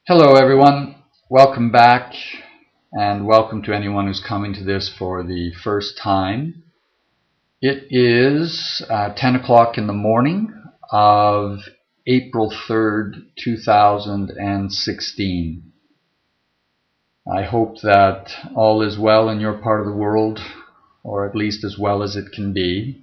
Hello everyone, welcome back, and welcome to anyone who's coming to this for the first time. It is 10 o'clock in the morning of April 3rd, 2016. I hope that all is well in your part of the world, or at least as well as it can be.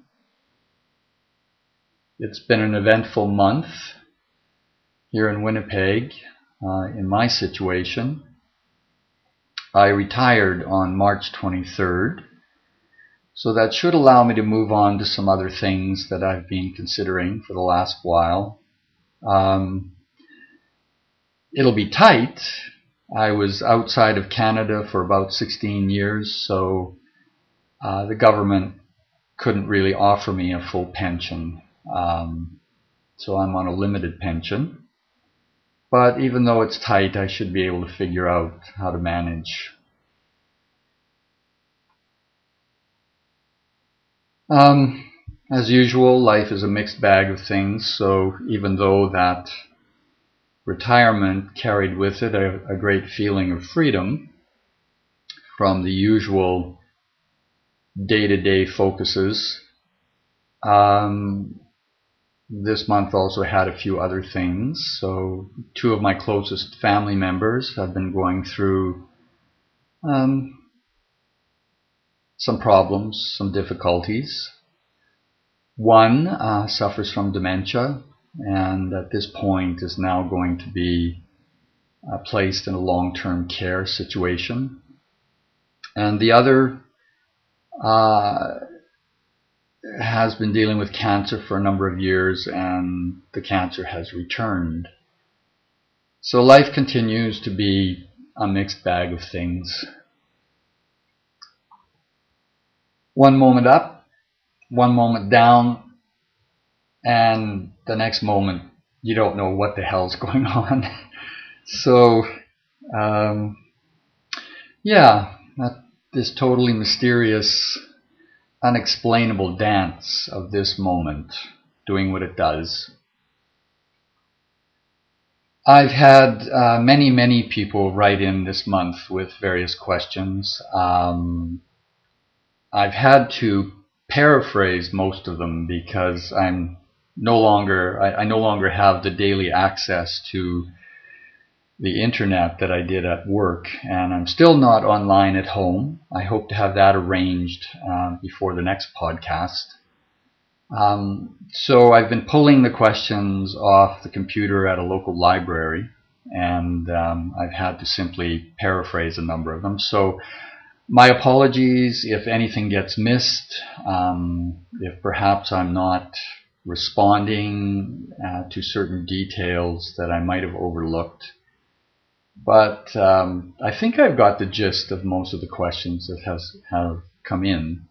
It's been an eventful month here in Winnipeg. In my situation, I retired on March 23rd, so that should allow me to move on to some other things that I've been considering for the last while. It'll be tight. I was outside of Canada for about 16 years, so the government couldn't really offer me a full pension, so I'm on a limited pension. But even though it's tight, I should be able to figure out how to manage. As usual, life is a mixed bag of things, so even though that retirement carried with it a great feeling of freedom from the usual day-to-day focuses, this month also had a few other things. So two of my closest family members have been going through some problems, some difficulties. One suffers from dementia, and at this point is now going to be placed in a long-term care situation. And the other has been dealing with cancer for a number of years, and the cancer has returned. So life continues to be a mixed bag of things. One moment up, one moment down, and the next moment you don't know what the hell's going on. So this totally mysterious, unexplainable dance of this moment doing what it does. I've had many people write in this month with various questions. I've had to paraphrase most of them because I no longer have the daily access to the internet that I did at work, and I'm still not online at home. I hope to have that arranged before the next podcast. So I've been pulling the questions off the computer at a local library, and I've had to simply paraphrase a number of them. So my apologies if anything gets missed, if perhaps I'm not responding to certain details that I might have overlooked. But I think I've got the gist of most of the questions that have come in.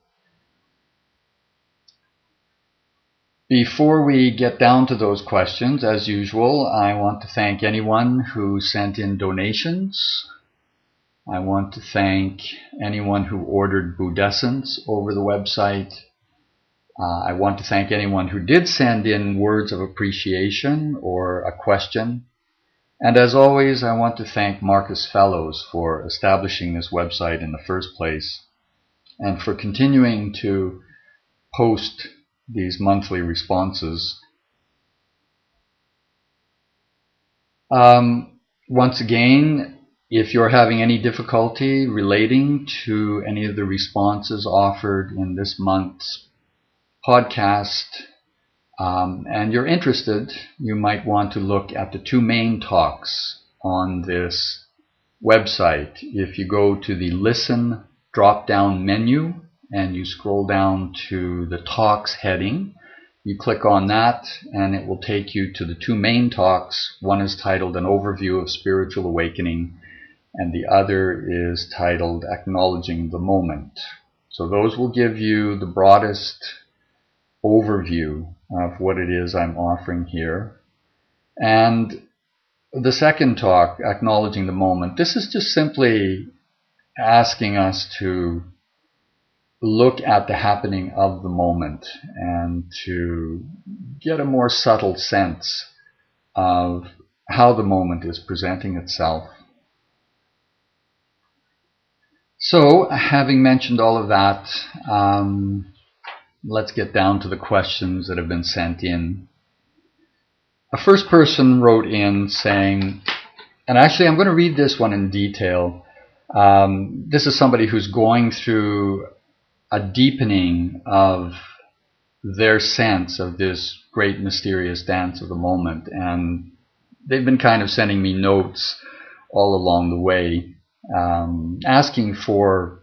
Before we get down to those questions, as usual, I want to thank anyone who sent in donations. I want to thank anyone who ordered Budescence over the website. I want to thank anyone who did send in words of appreciation or a question. And as always, I want to thank Marcus Fellows for establishing this website in the first place and for continuing to post these monthly responses. Once again, if you're having any difficulty relating to any of the responses offered in this month's podcast, and you're interested, you might want to look at the two main talks on this website. If you go to the Listen drop-down menu and you scroll down to the Talks heading, you click on that and it will take you to the two main talks. One is titled An Overview of Spiritual Awakening, and the other is titled Acknowledging the Moment. So those will give you the broadest overview of what it is I'm offering here. And the second talk, Acknowledging the Moment, this is just simply asking us to look at the happening of the moment and to get a more subtle sense of how the moment is presenting itself. So, having mentioned all of that, let's get down to the questions that have been sent in. A first person wrote in saying, and actually I'm going to read this one in detail. This is somebody who's going through a deepening of their sense of this great mysterious dance of the moment, and they've been kind of sending me notes all along the way, asking for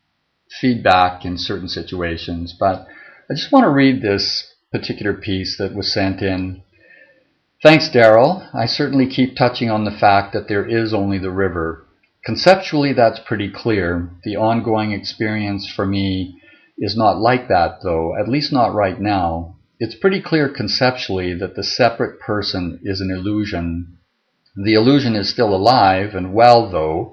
feedback in certain situations. But I just want to read this particular piece that was sent in. Thanks, Daryl. I certainly keep touching on the fact that there is only the river. Conceptually, that's pretty clear. The ongoing experience for me is not like that, though, at least not right now. It's pretty clear conceptually that the separate person is an illusion. The illusion is still alive and well, though,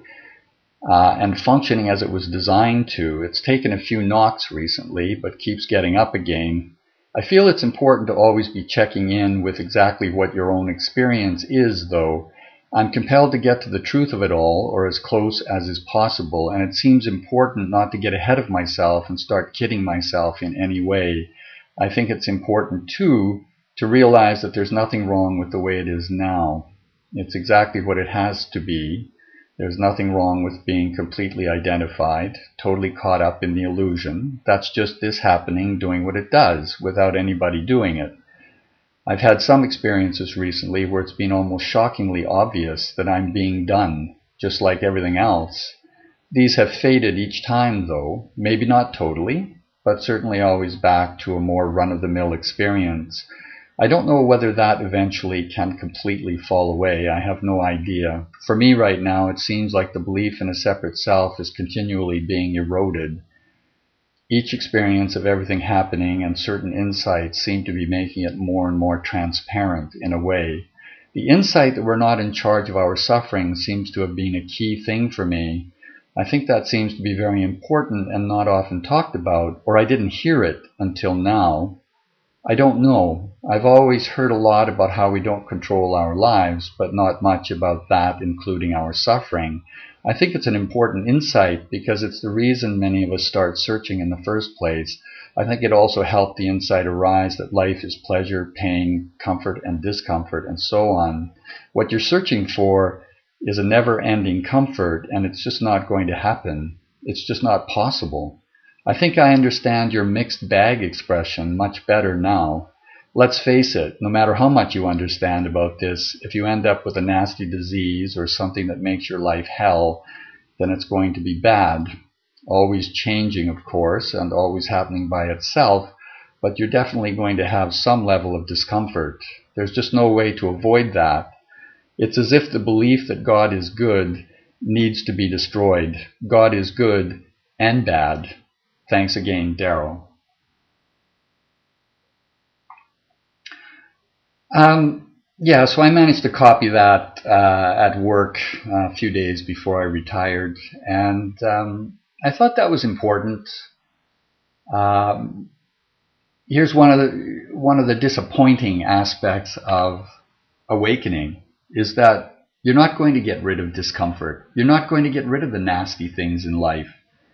and functioning as it was designed to. It's taken a few knocks recently, but keeps getting up again. I feel it's important to always be checking in with exactly what your own experience is, though. I'm compelled to get to the truth of it all, or as close as is possible, and it seems important not to get ahead of myself and start kidding myself in any way. I think it's important, too, to realize that there's nothing wrong with the way it is now. It's exactly what it has to be. There's nothing wrong with being completely identified, totally caught up in the illusion. That's just this happening, doing what it does, without anybody doing it. I've had some experiences recently where it's been almost shockingly obvious that I'm being done, just like everything else. These have faded each time, though, maybe not totally, but certainly always back to a more run-of-the-mill experience. I don't know whether that eventually can completely fall away. I have no idea. For me right now, it seems like the belief in a separate self is continually being eroded. Each experience of everything happening and certain insights seem to be making it more and more transparent in a way. The insight that we're not in charge of our suffering seems to have been a key thing for me. I think that seems to be very important and not often talked about, or I didn't hear it until now. I don't know. I've always heard a lot about how we don't control our lives, but not much about that, including our suffering. I think it's an important insight because it's the reason many of us start searching in the first place. I think it also helped the insight arise that life is pleasure, pain, comfort, and discomfort, and so on. What you're searching for is a never-ending comfort, and it's just not going to happen. It's just not possible. I think I understand your mixed bag expression much better now. Let's face it, no matter how much you understand about this, if you end up with a nasty disease or something that makes your life hell, then it's going to be bad. Always changing, of course, and always happening by itself, but you're definitely going to have some level of discomfort. There's just no way to avoid that. It's as if the belief that God is good needs to be destroyed. God is good and bad. Thanks again, Daryl. So I managed to copy that at work a few days before I retired, and I thought that was important. Here's one of the disappointing aspects of awakening is that you're not going to get rid of discomfort. You're not going to get rid of the nasty things in life.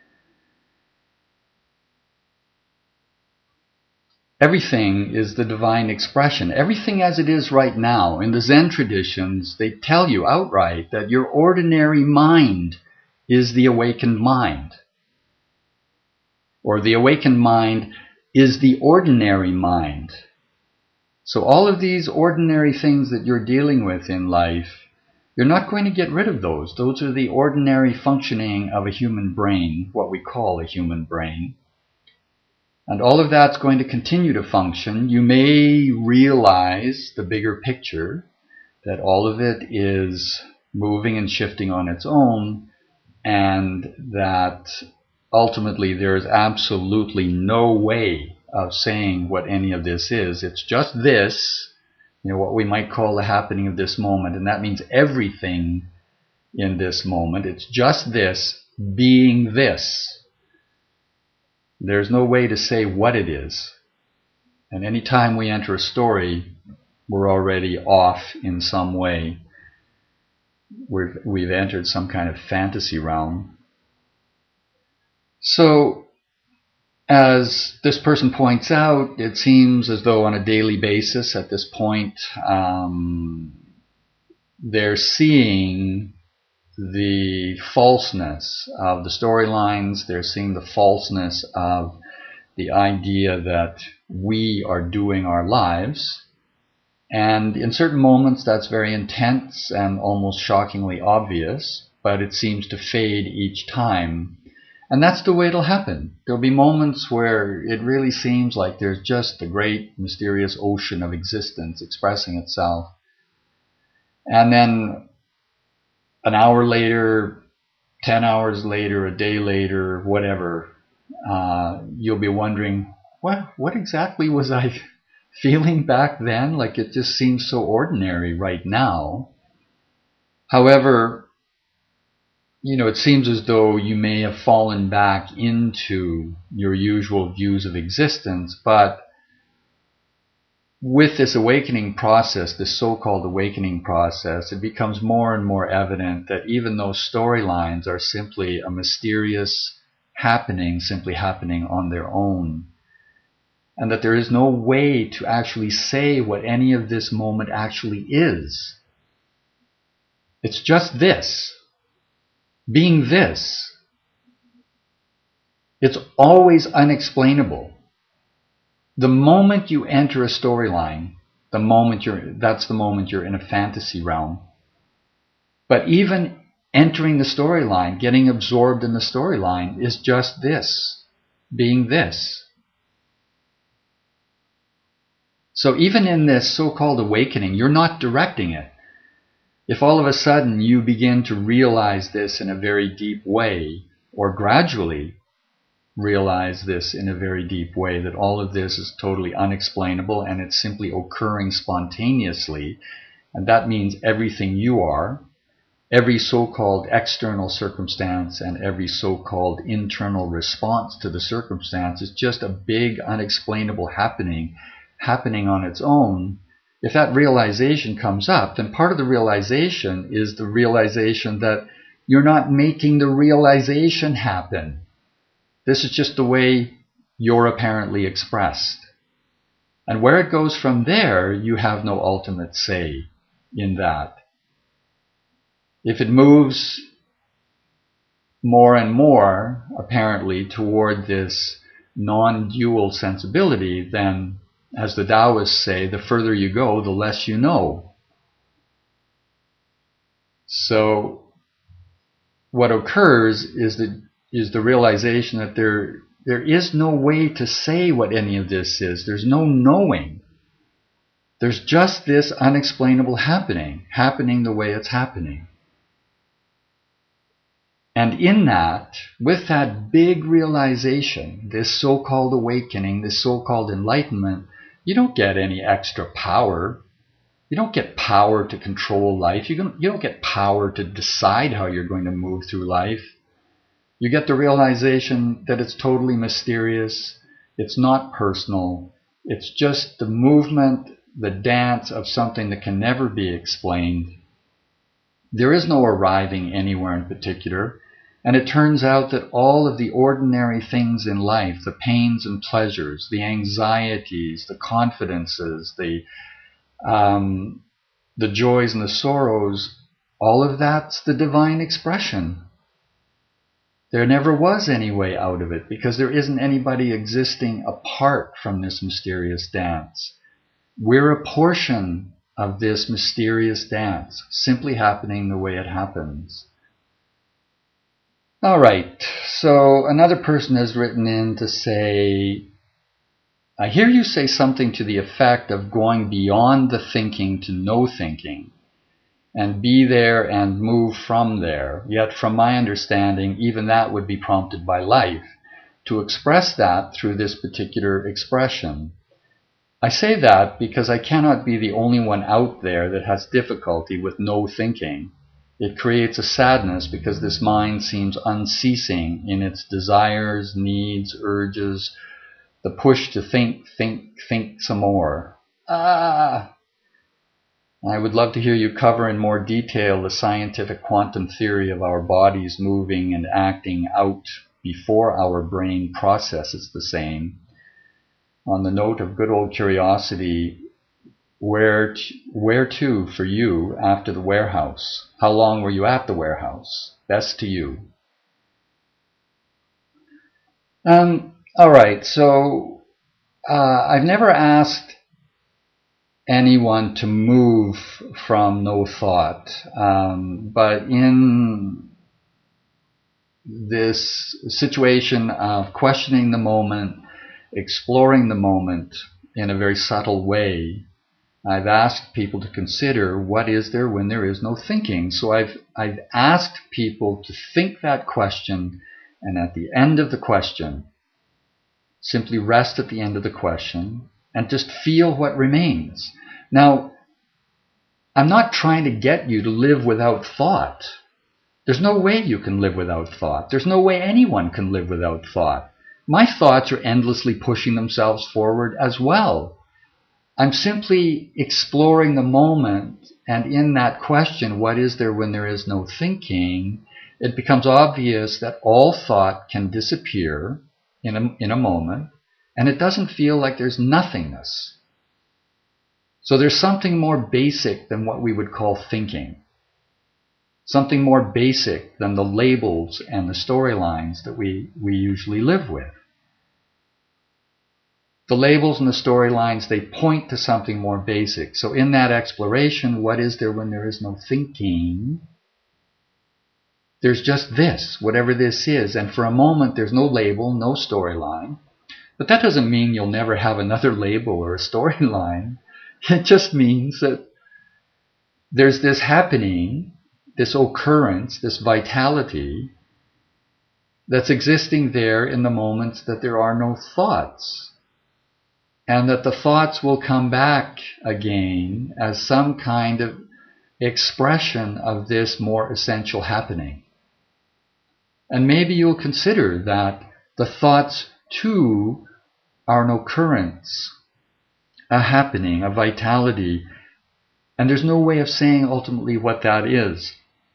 Everything is the divine expression. Everything as it is right now. In the Zen traditions, they tell you outright that your ordinary mind is the awakened mind. Or the awakened mind is the ordinary mind. So all of these ordinary things that you're dealing with in life, you're not going to get rid of those. Those are the ordinary functioning of a human brain, what we call a human brain. And all of that's going to continue to function. You may realize the bigger picture, that all of it is moving and shifting on its own, and that ultimately there is absolutely no way of saying what any of this is. It's just this, what we might call the happening of this moment, and that means everything in this moment. It's just this being this. There's no way to say what it is. And any time we enter a story, we're already off in some way. We've entered some kind of fantasy realm. So, as this person points out, it seems as though on a daily basis at this point, they're seeing the falseness of the storylines. They're seeing the falseness of the idea that we are doing our lives. And in certain moments that's very intense and almost shockingly obvious, but it seems to fade each time. And that's the way it'll happen. There'll be moments where it really seems like there's just the great mysterious ocean of existence expressing itself. And then an hour later, 10 hours later, a day later, whatever, you'll be wondering, what exactly was I feeling back then? Like, it just seems so ordinary right now. However, it seems as though you may have fallen back into your usual views of existence, but with this awakening process, this so-called awakening process, it becomes more and more evident that even those storylines are simply a mysterious happening, simply happening on their own. And that there is no way to actually say what any of this moment actually is. It's just this. Being this. It's always unexplainable. The moment you enter a storyline, that's the moment you're in a fantasy realm. But even entering the storyline, getting absorbed in the storyline, is just this. Being this. So even in this so-called awakening, you're not directing it. If all of a sudden you begin to realize this in a very deep way, or gradually realize this in a very deep way, that all of this is totally unexplainable and it's simply occurring spontaneously, and that means everything you are, every so-called external circumstance and every so-called internal response to the circumstance is just a big unexplainable happening on its own. If that realization comes up, then part of the realization is the realization that you're not making the realization happen. This is just the way you're apparently expressed. And where it goes from there, you have no ultimate say in that. If it moves more and more, apparently, toward this non-dual sensibility, then, as the Taoists say, the further you go, the less you know. So what occurs is the realization that there is no way to say what any of this is. There's no knowing. There's just this unexplainable happening the way it's happening. And in that, with that big realization, this so-called awakening, this so-called enlightenment, you don't get any extra power. You don't get power to control life. You don't get power to decide how you're going to move through life. You get the realization that it's totally mysterious. It's not personal. It's just the movement, the dance of something that can never be explained. There is no arriving anywhere in particular. And it turns out that all of the ordinary things in life, the pains and pleasures, the anxieties, the confidences, the joys and the sorrows, all of that's the divine expression. There never was any way out of it because there isn't anybody existing apart from this mysterious dance. We're a portion of this mysterious dance, simply happening the way it happens. All right, so another person has written in to say, I hear you say something to the effect of going beyond the thinking to no thinking, and be there and move from there. Yet from my understanding, even that would be prompted by life, to express that through this particular expression. I say that because I cannot be the only one out there that has difficulty with no thinking. It creates a sadness because this mind seems unceasing in its desires, needs, urges, the push to think some more. I would love to hear you cover in more detail the scientific quantum theory of our bodies moving and acting out before our brain processes the same. On the note of good old curiosity, where to for you after the warehouse? How long were you at the warehouse? Best to you. All right, so I've never asked anyone to move from no thought, but in this situation of questioning the moment, exploring the moment in a very subtle way, I've asked people to consider what is there when there is no thinking. So I've asked people to think that question, and at the end of the question, simply rest at the end of the question and just feel what remains. Now, I'm not trying to get you to live without thought. There's no way you can live without thought. There's no way anyone can live without thought. My thoughts are endlessly pushing themselves forward as well. I'm simply exploring the moment, and in that question, what is there when there is no thinking, it becomes obvious that all thought can disappear in a moment, and it doesn't feel like there's nothingness. So there's something more basic than what we would call thinking. Something more basic than the labels and the storylines that we usually live with. The labels and the storylines, they point to something more basic. So in that exploration, what is there when there is no thinking? There's just this, whatever this is. And for a moment, there's no label, no storyline. But that doesn't mean you'll never have another label or a storyline. It just means that there's this happening, this occurrence, this vitality that's existing there in the moments that there are no thoughts. And that the thoughts will come back again as some kind of expression of this more essential happening. And maybe you'll consider that the thoughts too are an occurrence, a happening, a vitality, and there's no way of saying ultimately what that is.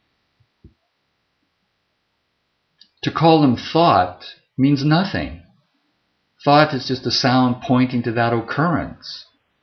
To call them thought means nothing. Thought is just a sound pointing to that occurrence.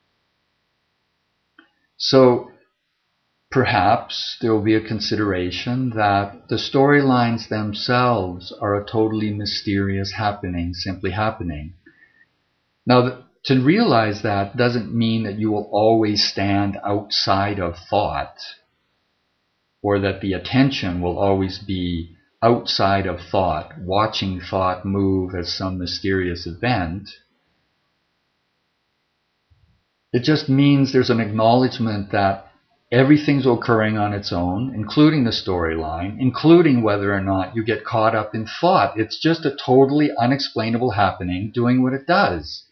So perhaps there will be a consideration that the storylines themselves are a totally mysterious happening, simply happening. Now, to realize that doesn't mean that you will always stand outside of thought, or that the attention will always be outside of thought, watching thought move as some mysterious event. It just means there's an acknowledgement that everything's occurring on its own, including the storyline, including whether or not you get caught up in thought. It's just a totally unexplainable happening doing what it does.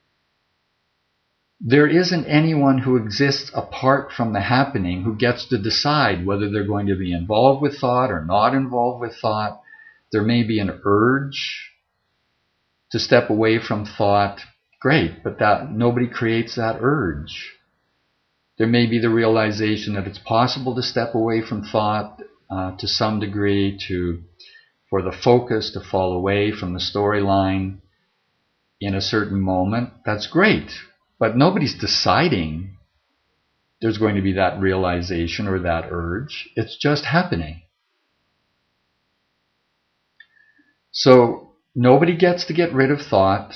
There isn't anyone who exists apart from the happening who gets to decide whether they're going to be involved with thought or not involved with thought. There may be an urge to step away from thought. Great, but nobody creates that urge. There may be the realization that it's possible to step away from thought to some degree, for the focus to fall away from the storyline in a certain moment. That's great. But nobody's deciding there's going to be that realization or that urge. It's just happening. So nobody gets to get rid of thought.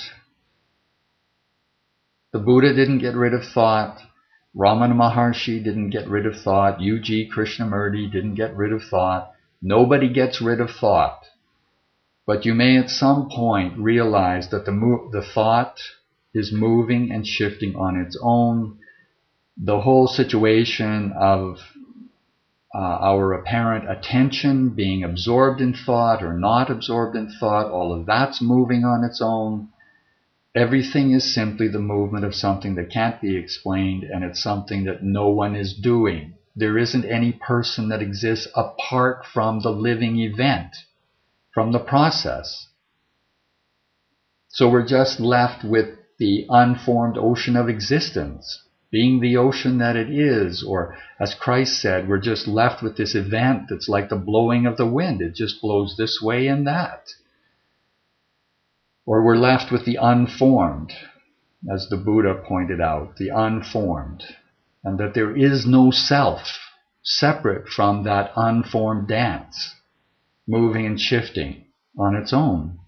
The Buddha didn't get rid of thought. Ramana Maharshi didn't get rid of thought. U.G. Krishnamurti didn't get rid of thought. Nobody gets rid of thought. But you may at some point realize that the thought is moving and shifting on its own. The whole situation of our apparent attention being absorbed in thought or not absorbed in thought, all of that's moving on its own. Everything is simply the movement of something that can't be explained, and it's something that no one is doing. There isn't any person that exists apart from the living event, from the process. So we're just left with the unformed ocean of existence. being the ocean that it is, or as Christ said, we're just left with this event that's like the blowing of the wind. It just blows this way and that. Or we're left with the unformed, as the Buddha pointed out, the unformed, and that there is no self separate from that unformed dance, moving and shifting on its own.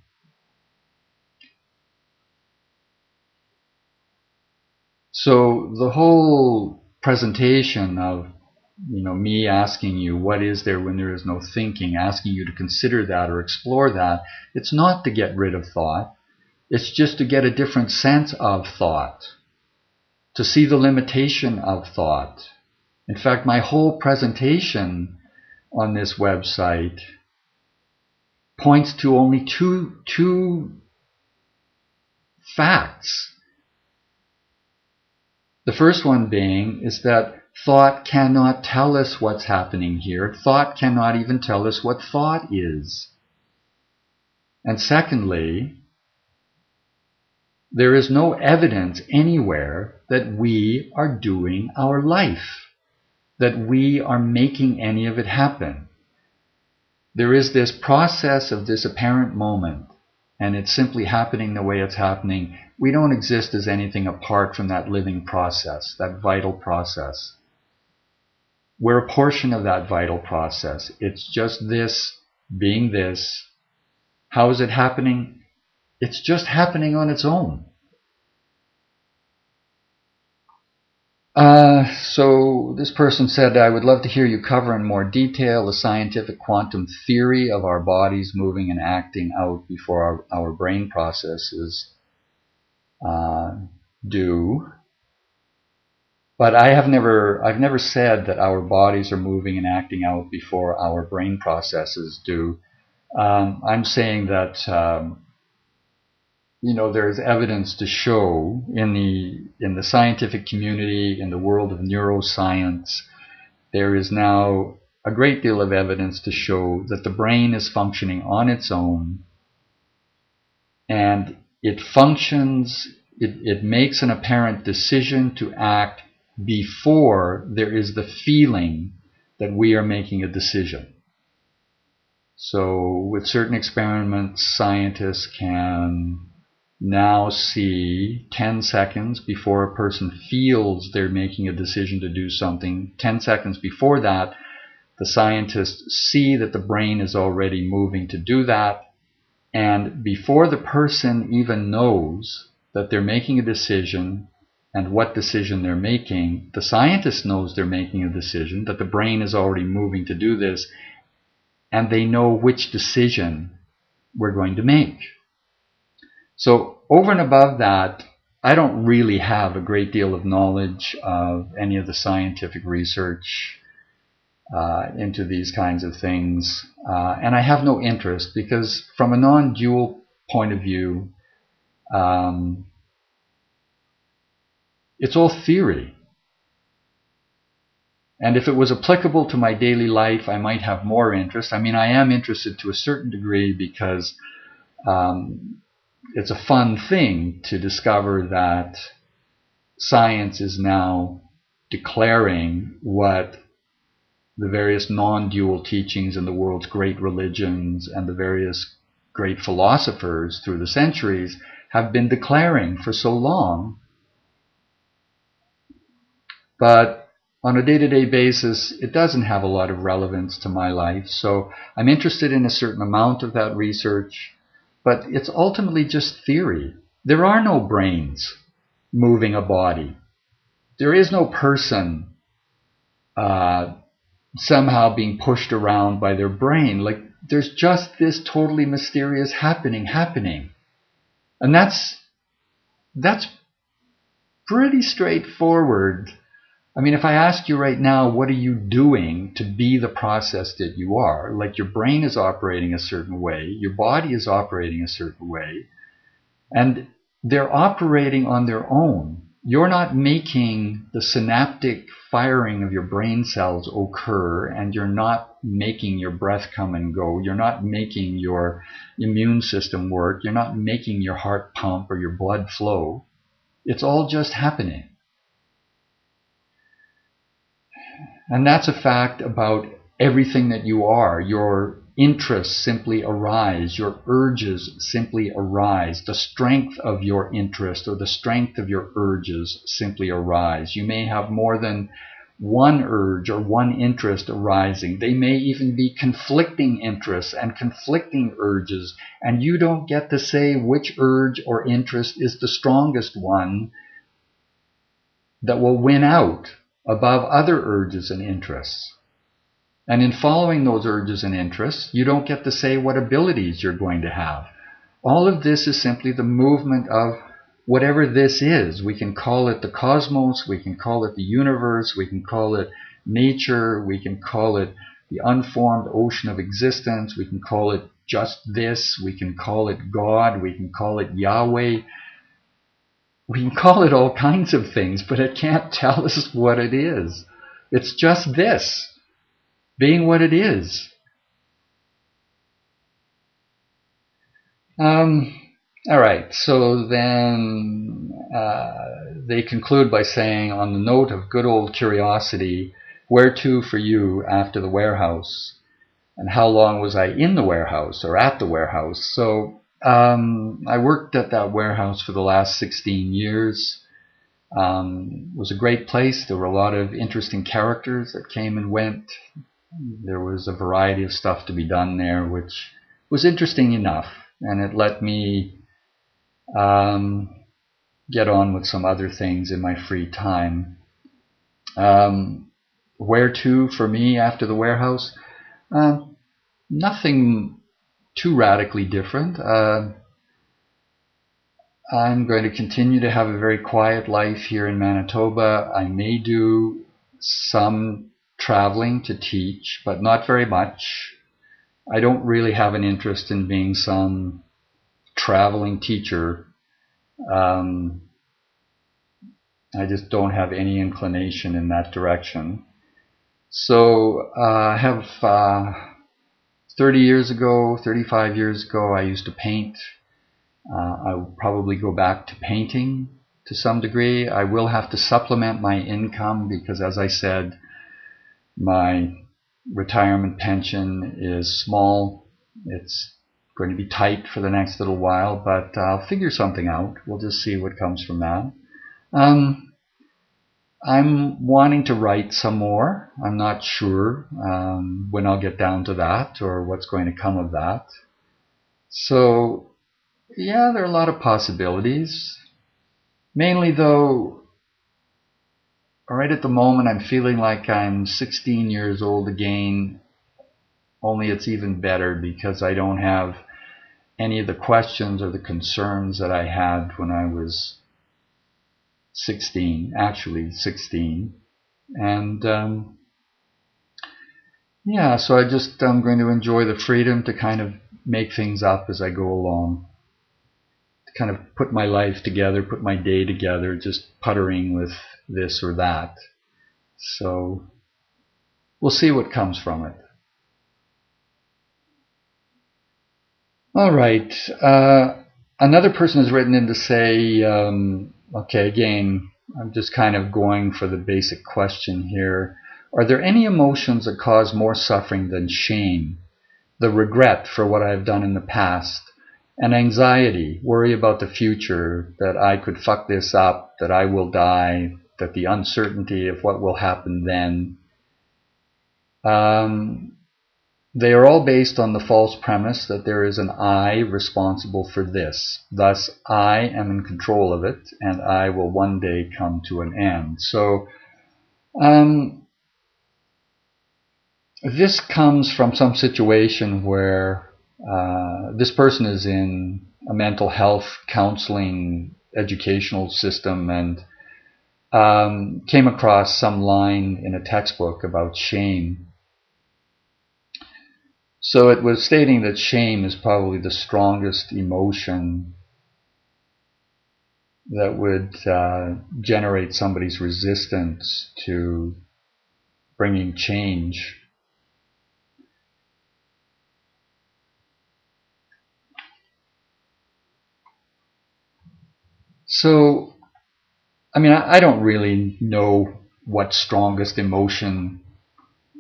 So the whole presentation of, me asking you, what is there when there is no thinking, asking you to consider that or explore that, it's not to get rid of thought. It's just to get a different sense of thought, to see the limitation of thought. In fact, my whole presentation on this website points to only two facts. The first one being is that thought cannot tell us what's happening here. Thought cannot even tell us what thought is. And secondly, there is no evidence anywhere that we are doing our life, that we are making any of it happen. There is this process of this apparent moment, and it's simply happening the way it's happening. We don't exist as anything apart from that living process, that vital process. We're a portion of that vital process. It's just this being this. How is it happening? It's just happening on its own. So this person said, I would love to hear you cover in more detail the scientific quantum theory of our bodies moving and acting out before our brain processes do. But I've never said that our bodies are moving and acting out before our brain processes do. I'm saying that there's evidence to show in the scientific community, in the world of neuroscience, there is now a great deal of evidence to show that the brain is functioning on its own, and it functions, it makes an apparent decision to act before there is the feeling that we are making a decision. So with certain experiments, scientists can now see 10 seconds before a person feels they're making a decision to do something. 10 seconds before that, the scientists see that the brain is already moving to do that. And before the person even knows that they're making a decision and what decision they're making, the scientist knows they're making a decision, that the brain is already moving to do this, and they know which decision we're going to make. So over and above that, I don't really have a great deal of knowledge of any of the scientific research into these kinds of things. And I have no interest, because from a non-dual point of view, it's all theory. And if it was applicable to my daily life, I might have more interest. I mean, I am interested to a certain degree because it's a fun thing to discover that science is now declaring what the various non-dual teachings in the world's great religions and the various great philosophers through the centuries have been declaring for so long. But on a day-to-day basis, it doesn't have a lot of relevance to my life. So I'm interested in a certain amount of that research, but it's ultimately just theory. There are no brains moving a body. There is no person somehow being pushed around by their brain. Like, there's just this totally mysterious happening. And that's pretty straightforward. I mean, if I ask you right now, what are you doing to be the process that you are? Like, your brain is operating a certain way, your body is operating a certain way, and they're operating on their own. You're not making the synaptic firing of your brain cells occur, and you're not making your breath come and go. You're not making your immune system work. You're not making your heart pump or your blood flow. It's all just happening. And that's a fact about everything that you are. Your interests simply arise. Your urges simply arise. The strength of your interest or the strength of your urges simply arise. You may have more than one urge or one interest arising. They may even be conflicting interests and conflicting urges, and you don't get to say which urge or interest is the strongest one that will win out above other urges and interests. And in following those urges and interests, you don't get to say what abilities you're going to have. All of this is simply the movement of whatever this is. We can call it the cosmos, we can call it the universe, we can call it nature, we can call it the unformed ocean of existence, we can call it just this, we can call it God, we can call it Yahweh. We can call it all kinds of things, but it can't tell us what it is. It's just this, being what it is. All right, so then they conclude by saying, on the note of good old curiosity, where to for you after the warehouse? And how long was I in the warehouse or at the warehouse? So I worked at that warehouse for the last 16 years. It was a great place. There were a lot of interesting characters that came and went. There was a variety of stuff to be done there, which was interesting enough. And it let me get on with some other things in my free time. Where to for me after the warehouse? Nothing too radically different. I'm going to continue to have a very quiet life here in Manitoba. I may do some traveling to teach, but not very much. I don't really have an interest in being some traveling teacher. I just don't have any inclination in that direction. So I have 30 years ago, 35 years ago, I used to paint. I will probably go back to painting to some degree. I will have to supplement my income because, as I said, my retirement pension is small. It's going to be tight for the next little while, but I'll figure something out. We'll just see what comes from that. I'm wanting to write some more. I'm not sure when I'll get down to that or what's going to come of that. So, yeah, there are a lot of possibilities. Mainly, though, right at the moment, I'm feeling like I'm 16 years old again, only it's even better because I don't have any of the questions or the concerns that I had when I was 16, actually 16. And yeah, so I'm going to enjoy the freedom to kind of make things up as I go along. To kind of put my life together, put my day together, just puttering with this or that. So we'll see what comes from it. All right. Another person has written in to say, okay, again, I'm just kind of going for the basic question here. Are there any emotions that cause more suffering than shame, the regret for what I've done in the past, and anxiety, worry about the future, that I could fuck this up, that I will die, that the uncertainty of what will happen then? They are all based on the false premise that there is an I responsible for this. Thus, I am in control of it, and I will one day come to an end. So, this comes from some situation where this person is in a mental health counseling educational system and came across some line in a textbook about shame. So it was stating that shame is probably the strongest emotion that would generate somebody's resistance to bringing change. So, I mean, I don't really know what strongest emotion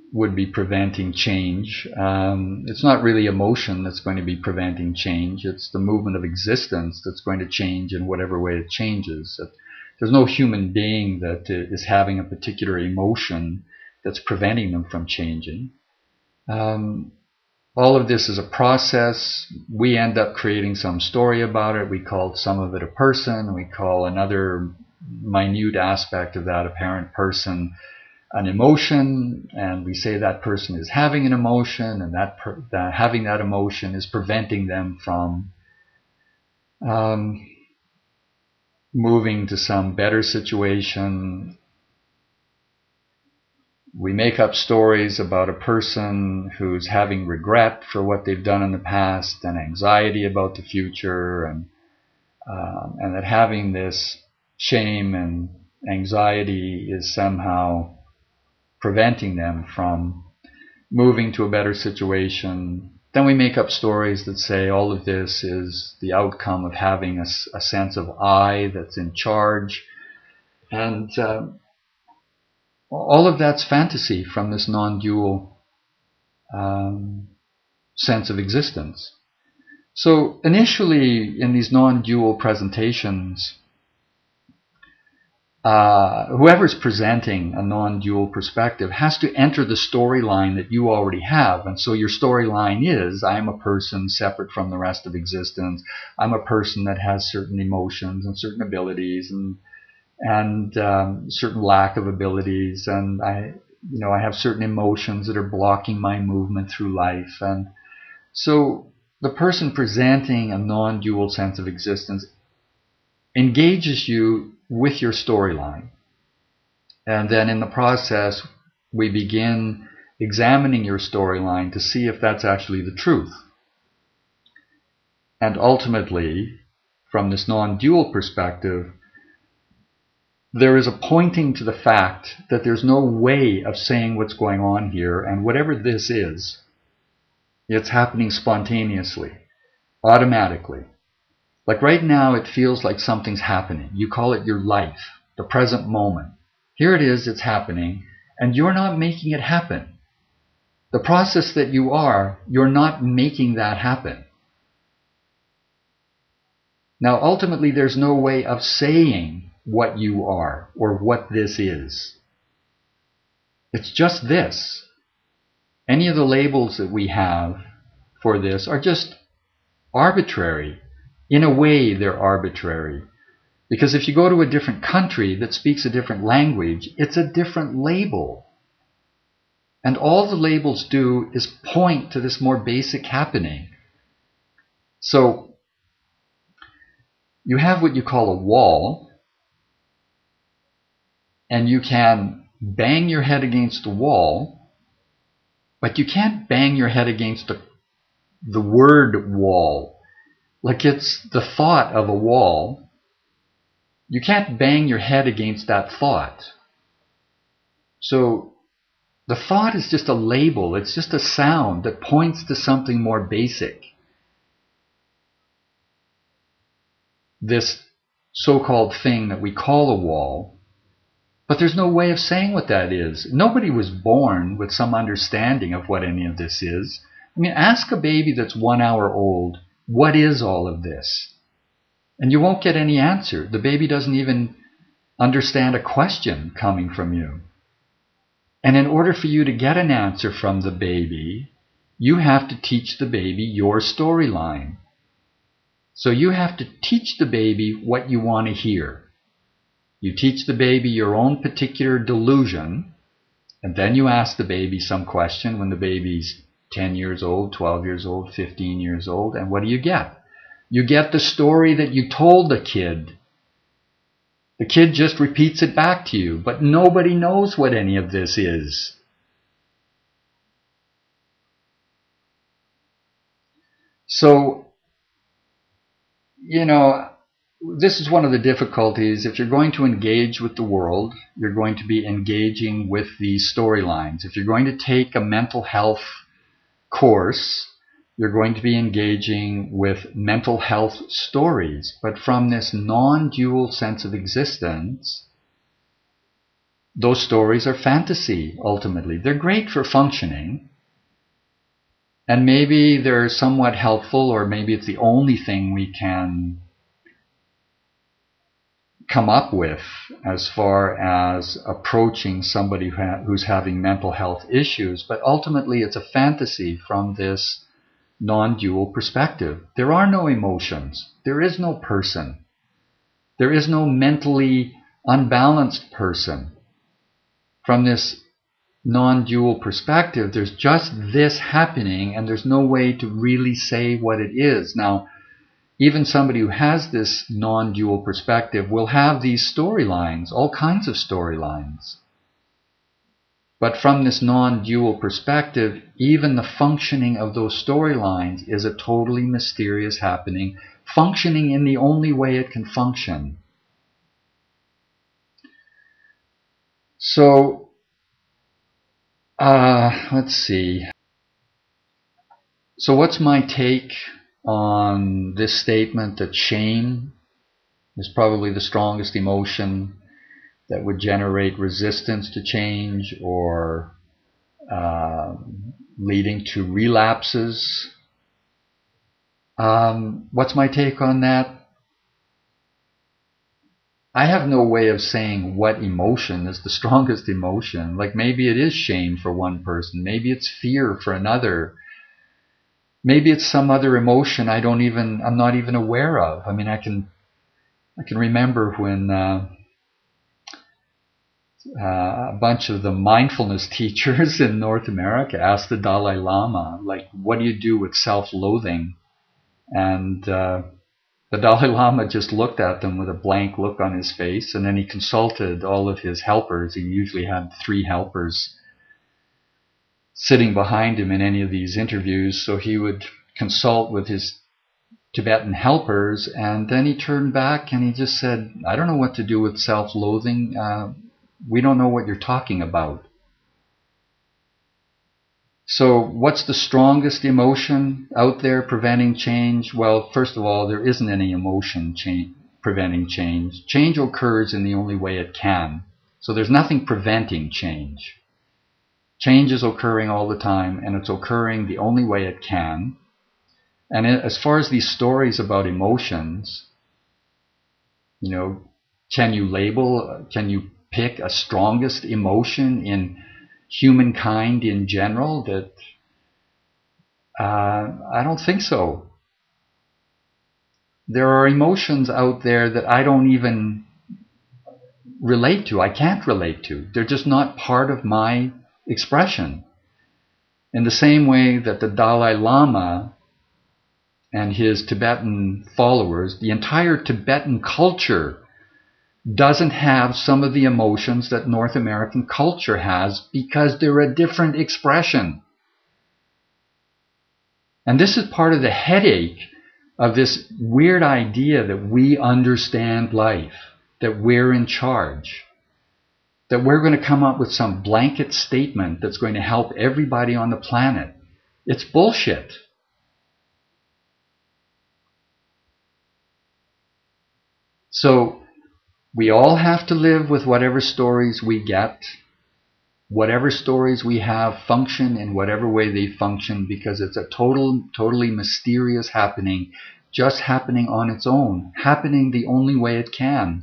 would be preventing change. It's not really emotion that's going to be preventing change. It's the movement of existence that's going to change in whatever way it changes. There's no human being that is having a particular emotion that's preventing them from changing. All of this is a process. We end up creating some story about it. We call some of it a person. We call another minute aspect of that apparent person an emotion, and we say that person is having an emotion, and that having that emotion is preventing them from moving to some better situation. We make up stories about a person who's having regret for what they've done in the past and anxiety about the future, and that having this shame and anxiety is somehow preventing them from moving to a better situation. Then we make up stories that say all of this is the outcome of having a sense of I that's in charge. And all of that's fantasy from this non-dual sense of existence. So initially in these non-dual presentations, whoever's presenting a non-dual perspective has to enter the storyline that you already have. And so your storyline is, I'm a person separate from the rest of existence. I'm a person that has certain emotions and certain abilities and certain lack of abilities. And I have certain emotions that are blocking my movement through life. And so the person presenting a non-dual sense of existence engages you with your storyline. And then in the process, we begin examining your storyline to see if that's actually the truth. And ultimately, from this non-dual perspective, there is a pointing to the fact that there's no way of saying what's going on here, and whatever this is, it's happening spontaneously, automatically. Like right now, it feels like something's happening. You call it your life, the present moment. Here it is, it's happening, and you're not making it happen. The process that you are, you're not making that happen. Now, ultimately, there's no way of saying what you are or what this is. It's just this. Any of the labels that we have for this are just arbitrary. In a way, they're arbitrary. Because if you go to a different country that speaks a different language, it's a different label. And all the labels do is point to this more basic happening. So, you have what you call a wall, and you can bang your head against the wall, but you can't bang your head against the word wall. Like it's the thought of a wall. You can't bang your head against that thought. So the thought is just a label. It's just a sound that points to something more basic. This so-called thing that we call a wall. But there's no way of saying what that is. Nobody was born with some understanding of what any of this is. I mean, ask a baby that's 1 hour old, what is all of this? And you won't get any answer. The baby doesn't even understand a question coming from you. And in order for you to get an answer from the baby, you have to teach the baby your storyline. So you have to teach the baby what you want to hear. You teach the baby your own particular delusion, and then you ask the baby some question when the baby's 10 years old, 12 years old, 15 years old, and what do you get? You get the story that you told the kid. The kid just repeats it back to you, but nobody knows what any of this is. So, this is one of the difficulties. If you're going to engage with the world, you're going to be engaging with these storylines. If you're going to take a mental health course, you're going to be engaging with mental health stories. But from this non-dual sense of existence, those stories are fantasy, ultimately. They're great for functioning, and maybe they're somewhat helpful, or maybe it's the only thing we can come up with as far as approaching somebody who's having mental health issues. But ultimately, it's a fantasy from this non-dual perspective. There are no emotions. There is no person. There is no mentally unbalanced person. From this non-dual perspective, there's just this happening, and there's no way to really say what it is. Now, even somebody who has this non-dual perspective will have these storylines, all kinds of storylines. But from this non-dual perspective, even the functioning of those storylines is a totally mysterious happening, functioning in the only way it can function. So, let's see. So what's my take on this statement that shame is probably the strongest emotion that would generate resistance to change, or leading to relapses? What's my take on that? I have no way of saying what emotion is the strongest emotion. Like, maybe it is shame for one person, maybe it's fear for another, maybe it's some other emotion I'm not even aware of. I mean, I can remember when a bunch of the mindfulness teachers in North America asked the Dalai Lama, like, what do you do with self-loathing? And the Dalai Lama just looked at them with a blank look on his face, and then he consulted all of his helpers. He usually had 3 helpers sitting behind him in any of these interviews, so he would consult with his Tibetan helpers, and then he turned back and he just said, I don't know what to do with self-loathing. We don't know what you're talking about. So what's the strongest emotion out there preventing change? Well, first of all, there isn't any emotion preventing change. Change occurs in the only way it can. So there's nothing preventing change. Change is occurring all the time, and it's occurring the only way it can. And as far as these stories about emotions, can you pick a strongest emotion in humankind in general? That I don't think so. There are emotions out there that I don't even relate to. I can't relate to. They're just not part of my expression. In the same way that the Dalai Lama and his Tibetan followers, the entire Tibetan culture doesn't have some of the emotions that North American culture has, because they're a different expression. And this is part of the headache of this weird idea that we understand life, that we're in charge, that we're going to come up with some blanket statement that's going to help everybody on the planet. It's bullshit. So we all have to live with whatever stories we get. Whatever stories we have function in whatever way they function, because it's a totally mysterious happening, just happening on its own, happening the only way it can.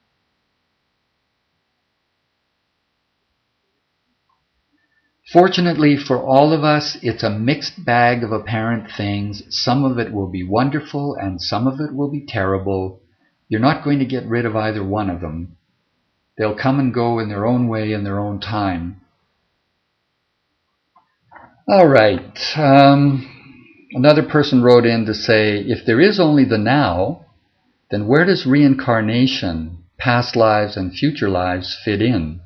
Fortunately for all of us, it's a mixed bag of apparent things. Some of it will be wonderful and some of it will be terrible. You're not going to get rid of either one of them. They'll come and go in their own way, in their own time. All right. Another person wrote in to say, if there is only the now, then where does reincarnation, past lives and future lives fit in?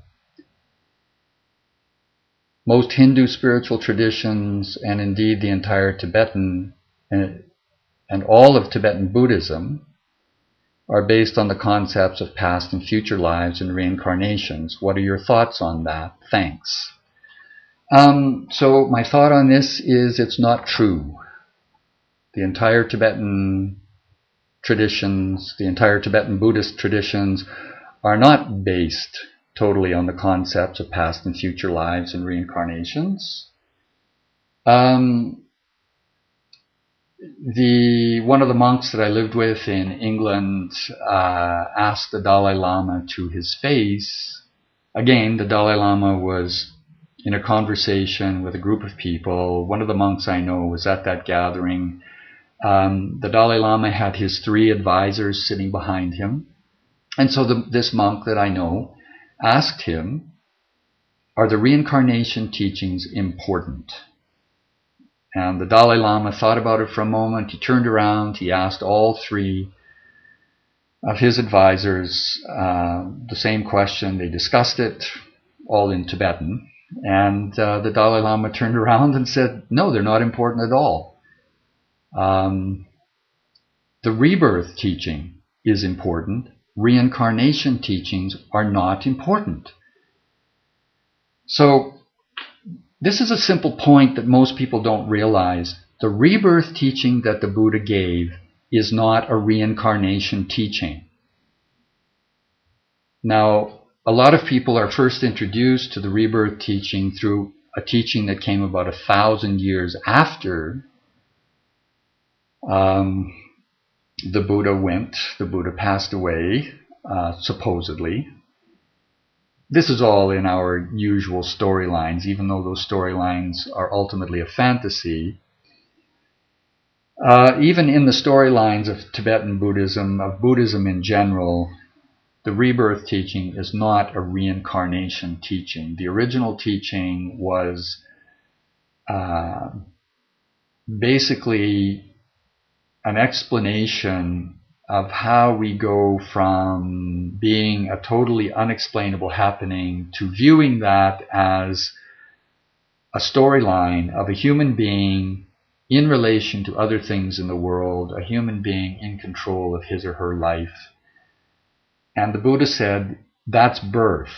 Most Hindu spiritual traditions, and indeed the entire Tibetan and all of Tibetan Buddhism, are based on the concepts of past and future lives and reincarnations. What are your thoughts on that? Thanks. So my thought on this is it's not true. The entire Tibetan traditions, the entire Tibetan Buddhist traditions are not based totally on the concepts of past and future lives and reincarnations. One of the monks that I lived with in England asked the Dalai Lama to his face. Again, the Dalai Lama was in a conversation with a group of people. One of the monks I know was at that gathering. The Dalai Lama had his 3 advisors sitting behind him. And so this monk that I know asked him, are the reincarnation teachings important? And the Dalai Lama thought about it for a moment. He turned around. He asked all 3 of his advisors the same question. They discussed it, all in Tibetan. And the Dalai Lama turned around and said, no, they're not important at all. The rebirth teaching is important. Reincarnation teachings are not important. So this is a simple point that most people don't realize. The rebirth teaching that the Buddha gave is not a reincarnation teaching. Now, a lot of people are first introduced to the rebirth teaching through a teaching that came about 1,000 years after the Buddha passed away, supposedly. This is all in our usual storylines, even though those storylines are ultimately a fantasy. Even in the storylines of Tibetan Buddhism, of Buddhism in general, the rebirth teaching is not a reincarnation teaching. The original teaching was basically an explanation of how we go from being a totally unexplainable happening to viewing that as a storyline of a human being in relation to other things in the world, a human being in control of his or her life. And the Buddha said, that's birth.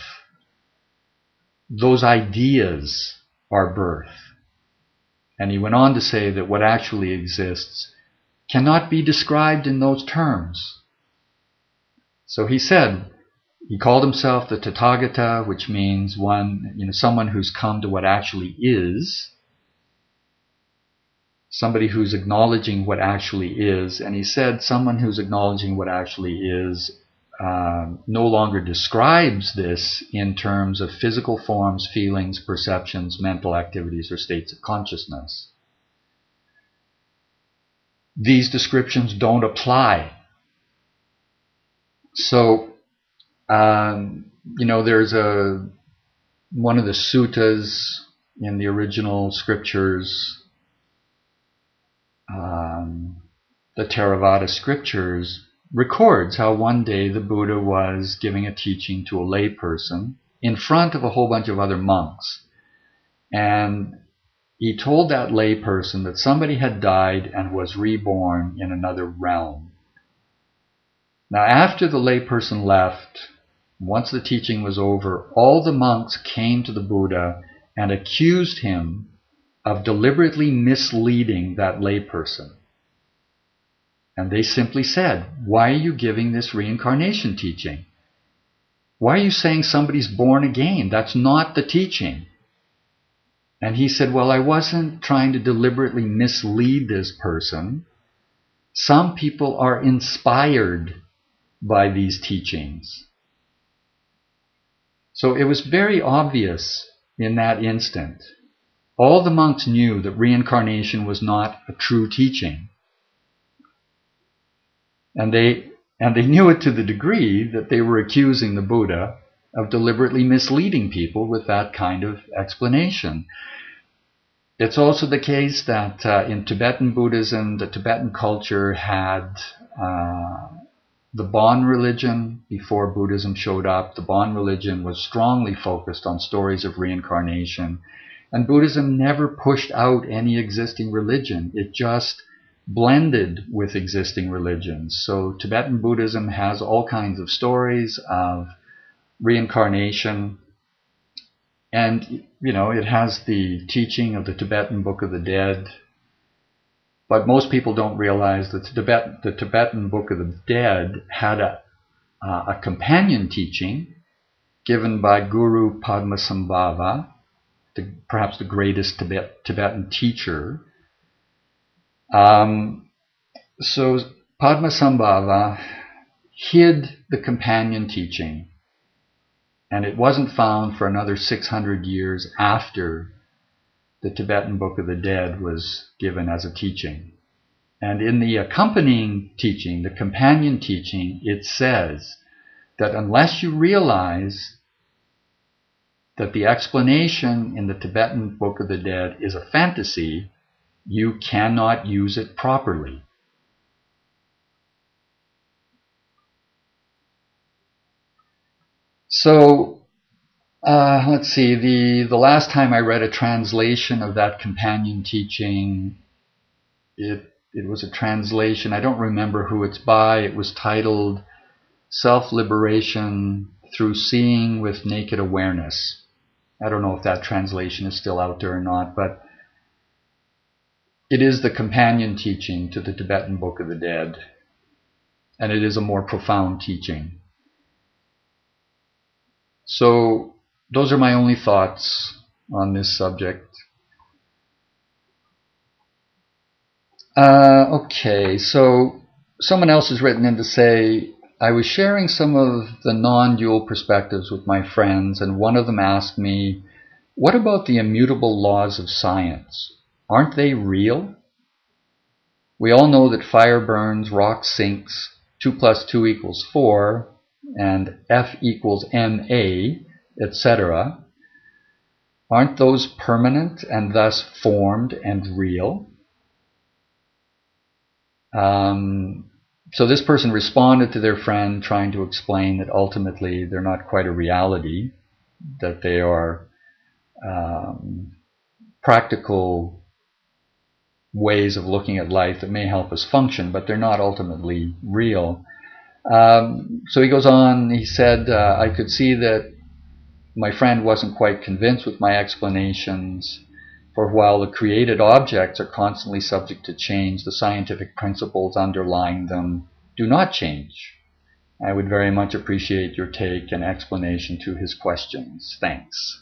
Those ideas are birth. And he went on to say that what actually exists cannot be described in those terms. So he said, he called himself the Tathagata, which means someone who's come to what actually is, somebody who's acknowledging what actually is. And he said someone who's acknowledging what actually is no longer describes this in terms of physical forms, feelings, perceptions, mental activities, or states of consciousness. These descriptions don't apply. So, there's one of the suttas in the original scriptures, the Theravada scriptures, records how one day the Buddha was giving a teaching to a lay person in front of a whole bunch of other monks. And he told that lay person that somebody had died and was reborn in another realm. Now, after the lay person left, once the teaching was over, all the monks came to the Buddha and accused him of deliberately misleading that lay person. And they simply said, why are you giving this reincarnation teaching? Why are you saying somebody's born again? That's not the teaching. And he said, well, I wasn't trying to deliberately mislead this person. Some people are inspired by these teachings. So it was very obvious in that instant. All the monks knew that reincarnation was not a true teaching. And they knew it to the degree that they were accusing the Buddha of deliberately misleading people with that kind of explanation. It's also the case that in Tibetan Buddhism, the Tibetan culture had the Bon religion before Buddhism showed up. The Bon religion was strongly focused on stories of reincarnation. And Buddhism never pushed out any existing religion. It just blended with existing religions. So Tibetan Buddhism has all kinds of stories of reincarnation. And, it has the teaching of the Tibetan Book of the Dead. But most people don't realize that the Tibetan Book of the Dead had a companion teaching given by Guru Padmasambhava, perhaps the greatest Tibetan teacher. So Padmasambhava hid the companion teaching, and it wasn't found for another 600 years after the Tibetan Book of the Dead was given as a teaching. And in the accompanying teaching, the companion teaching, it says that unless you realize that the explanation in the Tibetan Book of the Dead is a fantasy, you cannot use it properly. So, let's see, the last time I read a translation of that companion teaching, it was a translation, I don't remember who it's by, it was titled Self-Liberation Through Seeing with Naked Awareness. I don't know if that translation is still out there or not, but it is the companion teaching to the Tibetan Book of the Dead, and it is a more profound teaching. So those are my only thoughts on this subject. Okay, so someone else has written in to say, I was sharing some of the non-dual perspectives with my friends, and one of them asked me, what about the immutable laws of science? Aren't they real? We all know that fire burns, rock sinks, 2 + 2 = 4, and F = ma, etc. Aren't those permanent and thus formed and real? So this person responded to their friend trying to explain that ultimately they're not quite a reality, that they are practical ways of looking at life that may help us function, but they're not ultimately real. So he goes on, he said, I could see that my friend wasn't quite convinced with my explanations, for while the created objects are constantly subject to change, the scientific principles underlying them do not change. I would very much appreciate your take and explanation to his questions. Thanks.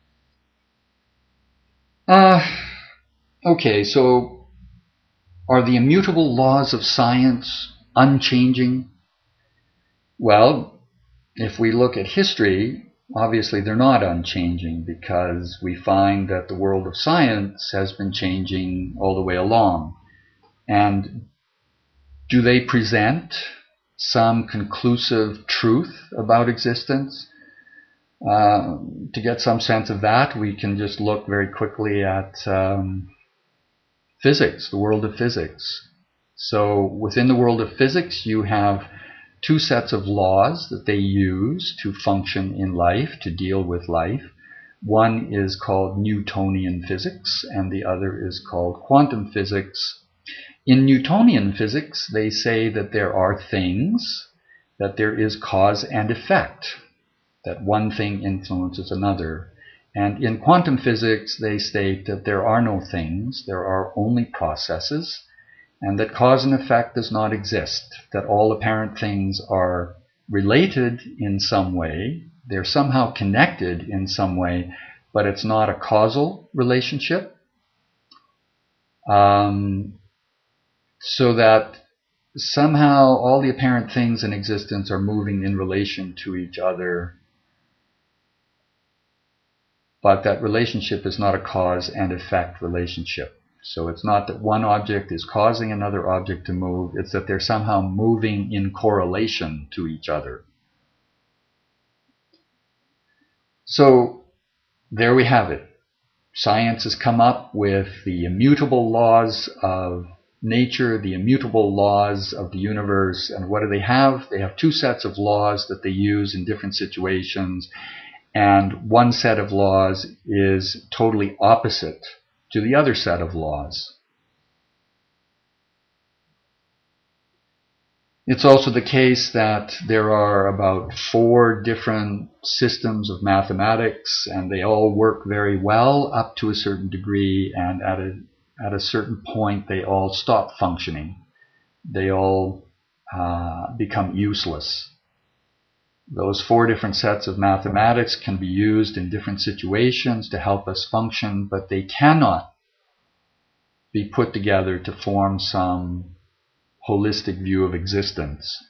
Okay, so are the immutable laws of science unchanging? Well, if we look at history, obviously they're not unchanging, because we find that the world of science has been changing all the way along. And do they present some conclusive truth about existence? To get some sense of that, we can just look very quickly at physics, the world of physics. So within the world of physics, you have 2 sets of laws that they use to function in life, to deal with life. One is called Newtonian physics, and the other is called quantum physics. In Newtonian physics, they say that there are things, that there is cause and effect, that one thing influences another. And in quantum physics, they state that there are no things, there are only processes, and that cause and effect does not exist, that all apparent things are related in some way, they're somehow connected in some way, but it's not a causal relationship. So that somehow all the apparent things in existence are moving in relation to each other, but that relationship is not a cause and effect relationship. So it's not that one object is causing another object to move, it's that they're somehow moving in correlation to each other. So there we have it. Science has come up with the immutable laws of nature, the immutable laws of the universe, and what do they have? They have 2 sets of laws that they use in different situations, and one set of laws is totally opposite to the other set of laws. It's also the case that there are about 4 different systems of mathematics, and they all work very well up to a certain degree, and at a certain point they all stop functioning. They all become useless. Those 4 different sets of mathematics can be used in different situations to help us function, but they cannot be put together to form some holistic view of existence.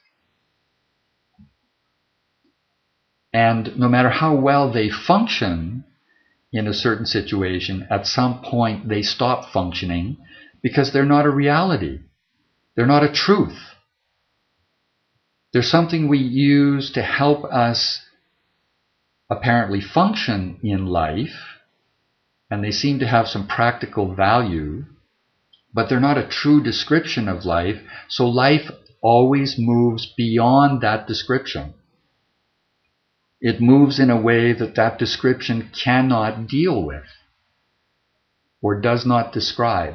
And no matter how well they function in a certain situation, at some point they stop functioning because they're not a reality. They're not a truth. They're something we use to help us apparently function in life, and they seem to have some practical value, but they're not a true description of life, so life always moves beyond that description. It moves in a way that that description cannot deal with or does not describe.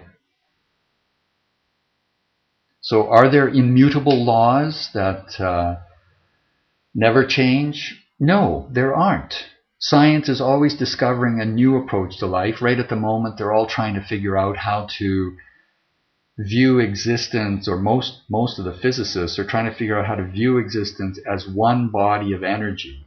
So are there immutable laws that never change? No, there aren't. Science is always discovering a new approach to life. Right at the moment, they're all trying to figure out how to view existence, or most of the physicists are trying to figure out how to view existence as one body of energy.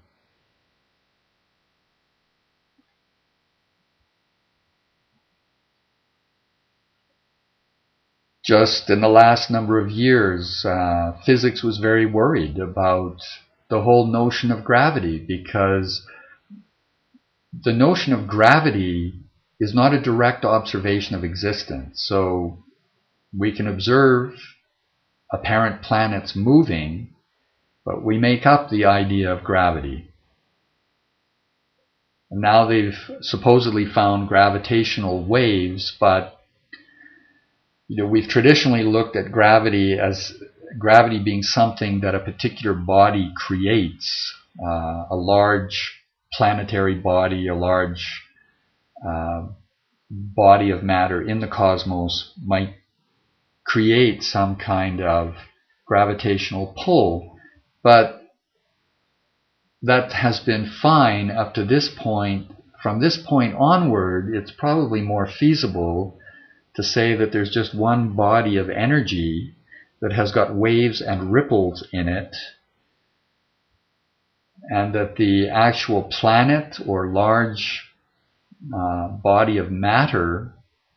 Just in the last number of years, physics was very worried about the whole notion of gravity, because the notion of gravity is not a direct observation of existence. So we can observe apparent planets moving, but we make up the idea of gravity. And now they've supposedly found gravitational waves, but we've traditionally looked at gravity as gravity being something that a particular body creates, a large planetary body, a large body of matter in the cosmos might create some kind of gravitational pull. But that has been fine up to this point. From this point onward, it's probably more feasible to say that there's just one body of energy that has got waves and ripples in it, and that the actual planet or large body of matter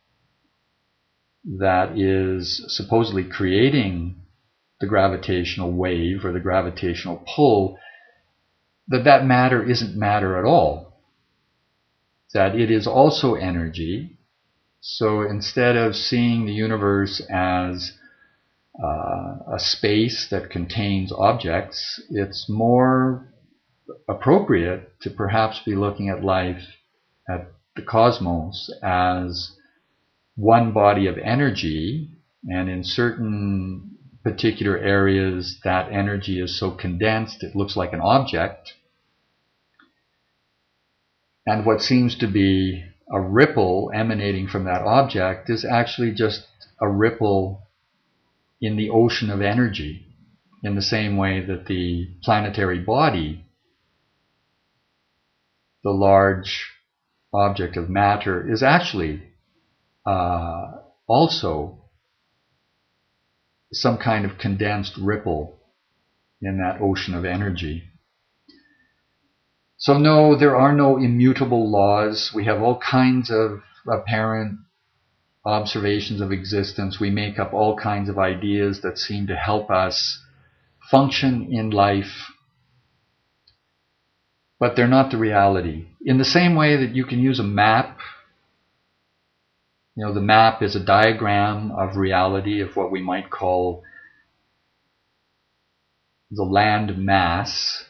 that is supposedly creating the gravitational wave or the gravitational pull, that matter isn't matter at all, that it is also energy. So instead of seeing the universe as a space that contains objects, it's more appropriate to perhaps be looking at life, at the cosmos, as one body of energy, and in certain particular areas that energy is so condensed it looks like an object, and what seems to be a ripple emanating from that object is actually just a ripple in the ocean of energy, in the same way that the planetary body, the large object of matter, is actually also some kind of condensed ripple in that ocean of energy. So no, there are no immutable laws. We have all kinds of apparent observations of existence. We make up all kinds of ideas that seem to help us function in life, but they're not the reality. In the same way that you can use a map, the map is a diagram of reality, of what we might call the land mass.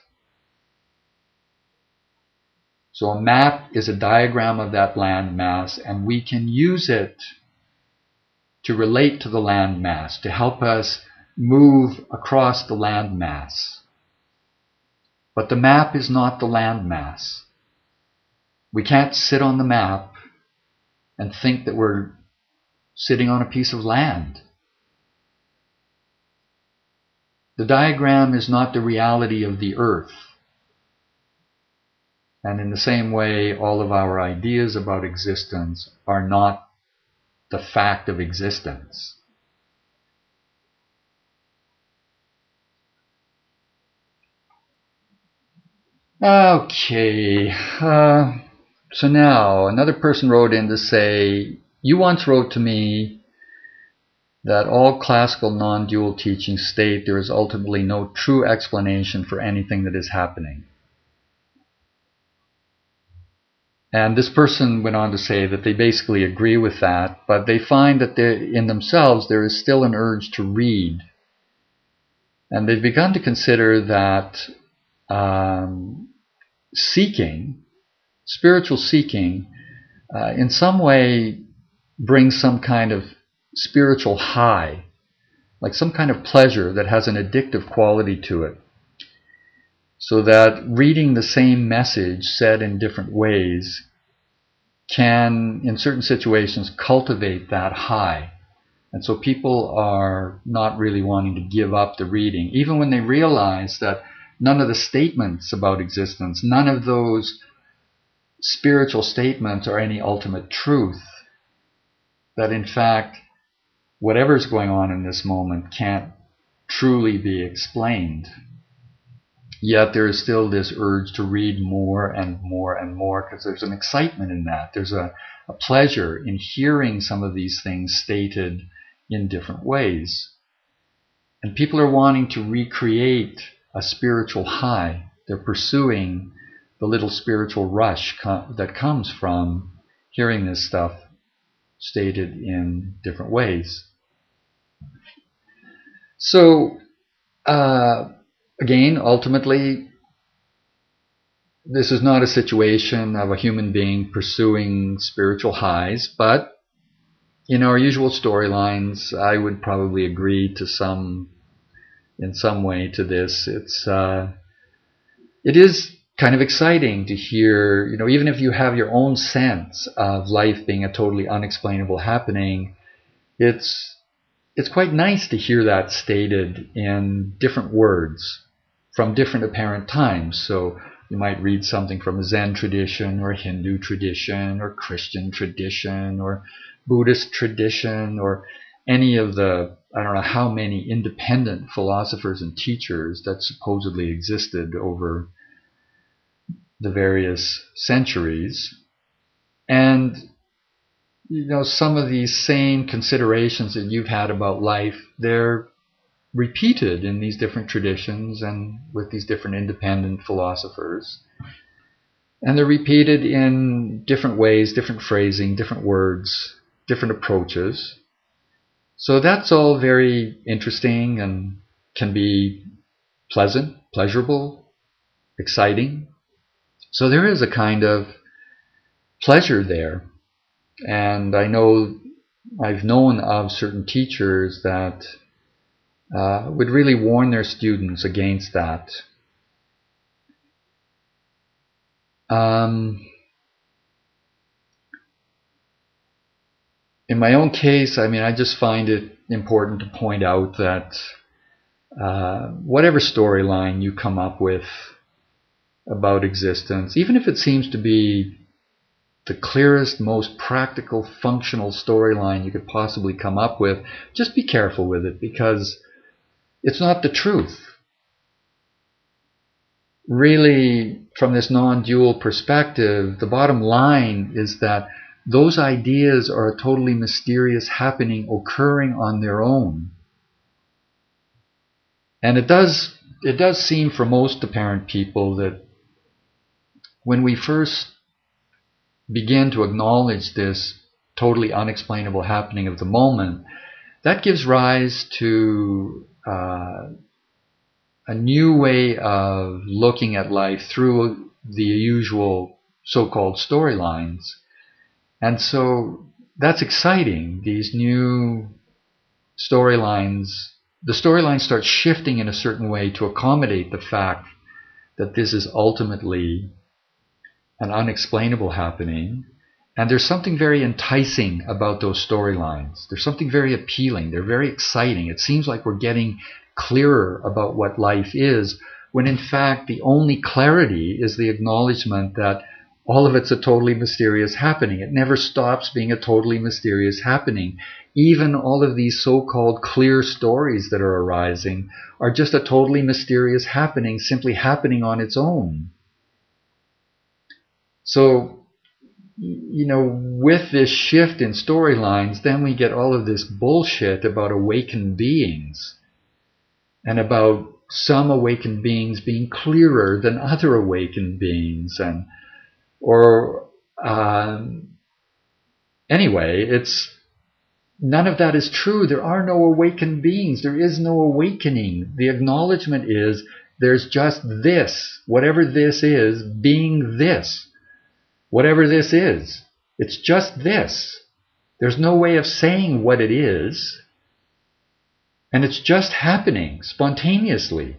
So a map is a diagram of that land mass, and we can use it to relate to the land mass, to help us move across the land mass. But the map is not the land mass. We can't sit on the map and think that we're sitting on a piece of land. The diagram is not the reality of the earth. And in the same way, all of our ideas about existence are not the fact of existence. Okay, so now another person wrote in to say, you once wrote to me that all classical non-dual teachings state there is ultimately no true explanation for anything that is happening. And this person went on to say that they basically agree with that, but they find that in themselves there is still an urge to read. And they've begun to consider that spiritual seeking, in some way brings some kind of spiritual high, like some kind of pleasure that has an addictive quality to it. So that reading the same message said in different ways can, in certain situations, cultivate that high. And so people are not really wanting to give up the reading, even when they realize that none of the statements about existence, none of those spiritual statements are any ultimate truth. That in fact, whatever's going on in this moment can't truly be explained. Yet there is still this urge to read more and more and more, because there's an excitement in that. There's a pleasure in hearing some of these things stated in different ways. And people are wanting to recreate a spiritual high. They're pursuing the little spiritual rush that comes from hearing this stuff stated in different ways. So, again, ultimately, this is not a situation of a human being pursuing spiritual highs, but in our usual storylines, I would probably agree in some way to this. It is kind of exciting to hear, even if you have your own sense of life being a totally unexplainable happening, it's quite nice to hear that stated in different words from different apparent times. So you might read something from a Zen tradition or a Hindu tradition or Christian tradition or Buddhist tradition or any of the, I don't know how many independent philosophers and teachers that supposedly existed over the various centuries. And some of these same considerations that you've had about life, they're repeated in these different traditions and with these different independent philosophers. And they're repeated in different ways, different phrasing, different words, different approaches. So that's all very interesting and can be pleasant, pleasurable, exciting. So there is a kind of pleasure there. And I've known of certain teachers that would really warn their students against that. In my own case, I just find it important to point out that whatever storyline you come up with about existence, even if it seems to be the clearest, most practical, functional storyline you could possibly come up with, just be careful with it, because it's not the truth. Really, from this non-dual perspective, the bottom line is that those ideas are a totally mysterious happening occurring on their own. And it does seem for most apparent people that when we first begin to acknowledge this totally unexplainable happening of the moment, that gives rise to a new way of looking at life through the usual so-called storylines. And so that's exciting. These new storylines, the storyline starts shifting in a certain way to accommodate the fact that this is ultimately an unexplainable happening. And there's something very enticing about those storylines. There's something very appealing. They're very exciting. It seems like we're getting clearer about what life is, when in fact the only clarity is the acknowledgement that all of it's a totally mysterious happening. It never stops being a totally mysterious happening. Even all of these so-called clear stories that are arising are just a totally mysterious happening, simply happening on its own. So, with this shift in storylines, then we get all of this bullshit about awakened beings and about some awakened beings being clearer than other awakened beings, anyway, none of that is true. There are no awakened beings. There is no awakening. The acknowledgement is there's just this, whatever this is, being this, whatever this is. It's just this. There's no way of saying what it is. And it's just happening spontaneously.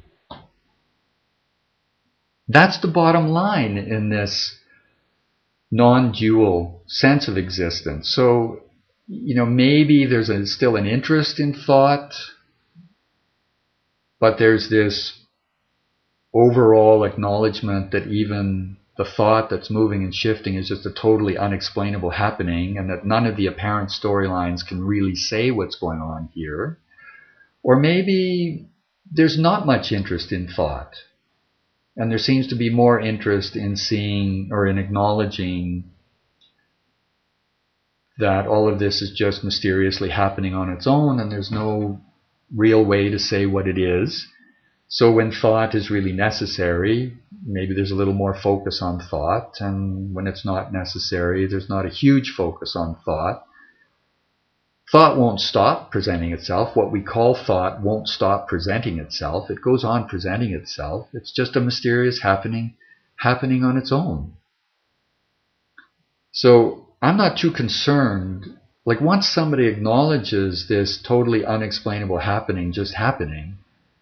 That's the bottom line in this non-dual sense of existence. So, maybe there's still an interest in thought, but there's this overall acknowledgement that even the thought that's moving and shifting is just a totally unexplainable happening, and that none of the apparent storylines can really say what's going on here. Or maybe there's not much interest in thought, and there seems to be more interest in seeing or in acknowledging that all of this is just mysteriously happening on its own, and there's no real way to say what it is. So when thought is really necessary, maybe there's a little more focus on thought, and when it's not necessary, there's not a huge focus on thought. Thought won't stop presenting itself. What we call thought won't stop presenting itself. It goes on presenting itself. It's just a mysterious happening on its own. So I'm not too concerned. Like, once somebody acknowledges this totally unexplainable happening just happening,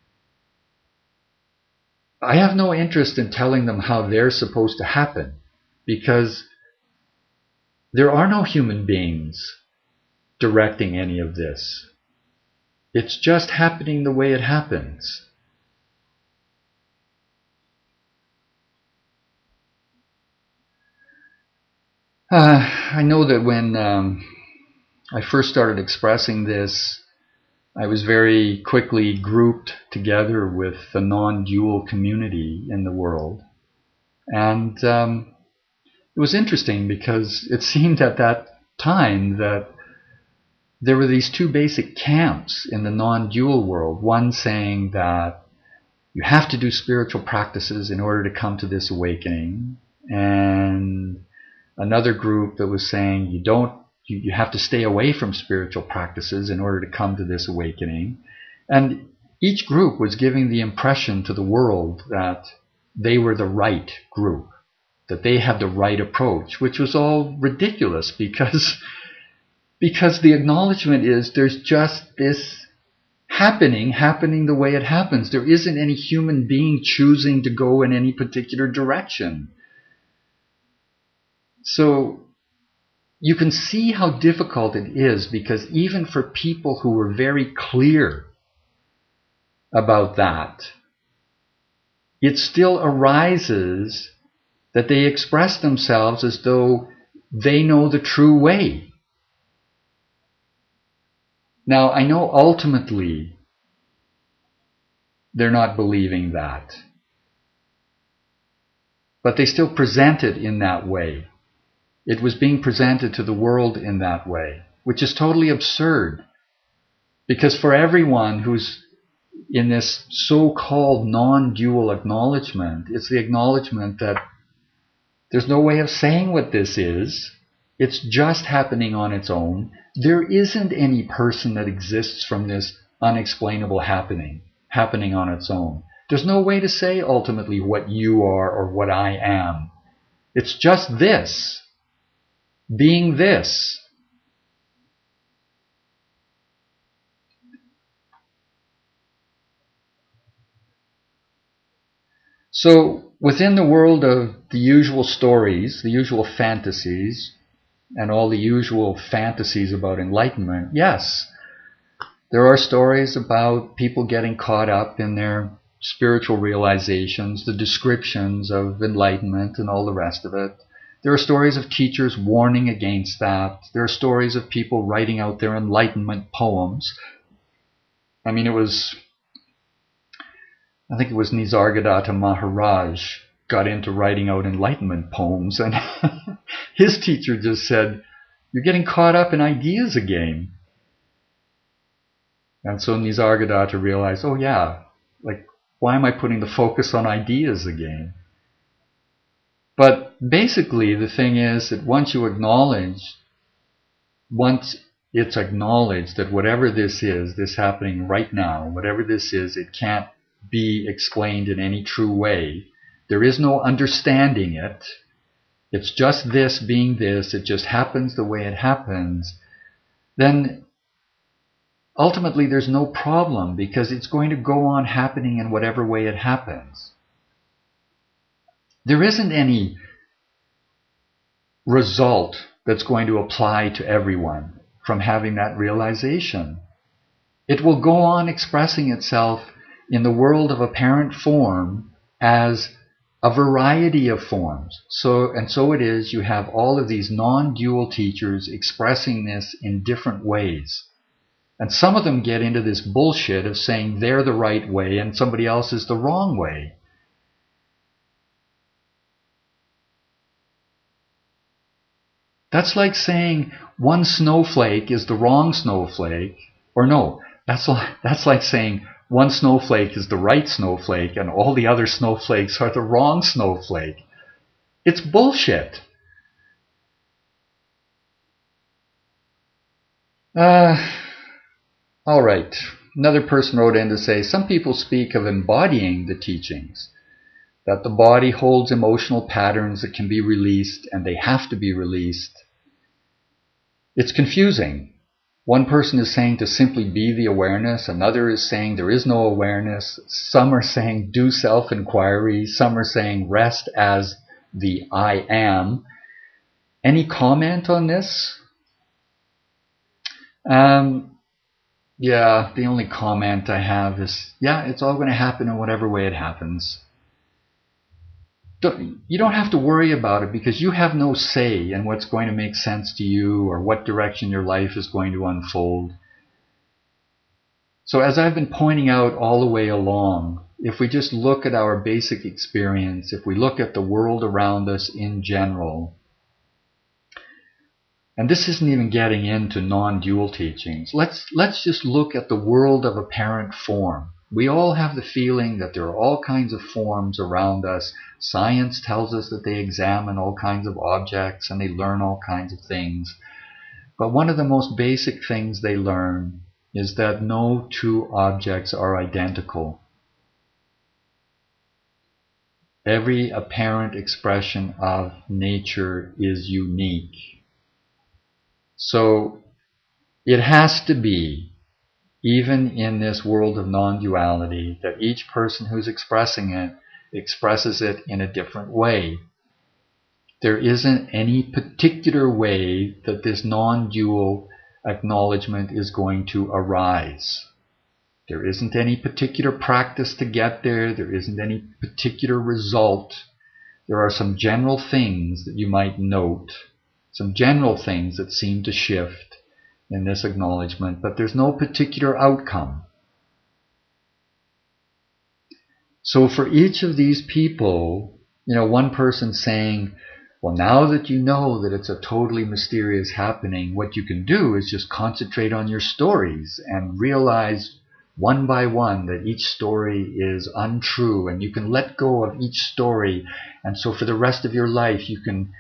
I have no interest in telling them how they're supposed to happen, because there are no human beings directing any of this. It's just happening the way it happens. I know that when I first started expressing this, I was very quickly grouped together with the non-dual community in the world. And it was interesting because it seemed at that time that there were these two basic camps in the non-dual world. One saying that you have to do spiritual practices in order to come to this awakening, and another group that was saying you have to stay away from spiritual practices in order to come to this awakening. And each group was giving the impression to the world that they were the right group, that they had the right approach, which was all ridiculous because the acknowledgement is there's just this happening the way it happens. There isn't any human being choosing to go in any particular direction. So you can see how difficult it is, because even for people who were very clear about that, it still arises that they express themselves as though they know the true way. Now, I know ultimately they're not believing that, but they still present it in that way. It was being presented to the world in that way, which is totally absurd, because for everyone who's in this so-called non-dual acknowledgement, it's the acknowledgement that there's no way of saying what this is. It's just happening on its own. There isn't any person that exists from this unexplainable happening on its own. There's no way to say ultimately what you are or what I am. It's just this, being this. So within the world of the usual stories, the usual fantasies, and all the usual fantasies about enlightenment, yes, there are stories about people getting caught up in their spiritual realizations, the descriptions of enlightenment and all the rest of it. There are stories of teachers warning against that. There are stories of people writing out their enlightenment poems. I think it was Nisargadatta Maharaj got into writing out enlightenment poems, and his teacher just said, "You're getting caught up in ideas again." And so Nisargadatta realized, oh yeah, like, why am I putting the focus on ideas again? But basically the thing is that once it's acknowledged that whatever this is, this happening right now, whatever this is, it can't be explained in any true way. There is no understanding it. It's just this being this. It just happens the way it happens. Then ultimately there's no problem, because it's going to go on happening in whatever way it happens. There isn't any result that's going to apply to everyone from having that realization. It will go on expressing itself in the world of apparent form as a variety of forms. So it is, you have all of these non-dual teachers expressing this in different ways. And some of them get into this bullshit of saying they're the right way and somebody else is the wrong way. That's like saying one snowflake is the wrong snowflake, or no, that's like saying one snowflake is the right snowflake and all the other snowflakes are the wrong snowflake. It's bullshit. All right. Another person wrote in to say, some people speak of embodying the teachings, that the body holds emotional patterns that can be released and they have to be released. It's confusing. One person is saying to simply be the awareness. Another is saying there is no awareness. Some are saying do self-inquiry. Some are saying rest as the I am. Any comment on this? Yeah, the only comment I have is, yeah, it's all going to happen in whatever way it happens. You don't have to worry about it, because you have no say in what's going to make sense to you or what direction your life is going to unfold. So as I've been pointing out all the way along, if we just look at our basic experience, if we look at the world around us in general, and this isn't even getting into non-dual teachings, let's just look at the world of apparent form. We all have the feeling that there are all kinds of forms around us. Science tells us that they examine all kinds of objects and they learn all kinds of things. But one of the most basic things they learn is that no two objects are identical. Every apparent expression of nature is unique. So it has to be, even in this world of non-duality, that each person who's expressing it expresses it in a different way. There isn't any particular way that this non-dual acknowledgement is going to arise. There isn't any particular practice to get there. There isn't any particular result. There are some general things that you might note, some general things that seem to shift in this acknowledgement, but there's no particular outcome. So for each of these people, one person saying, well, now that you know that it's a totally mysterious happening, what you can do is just concentrate on your stories and realize one by one that each story is untrue, and you can let go of each story, and so for the rest of your life you can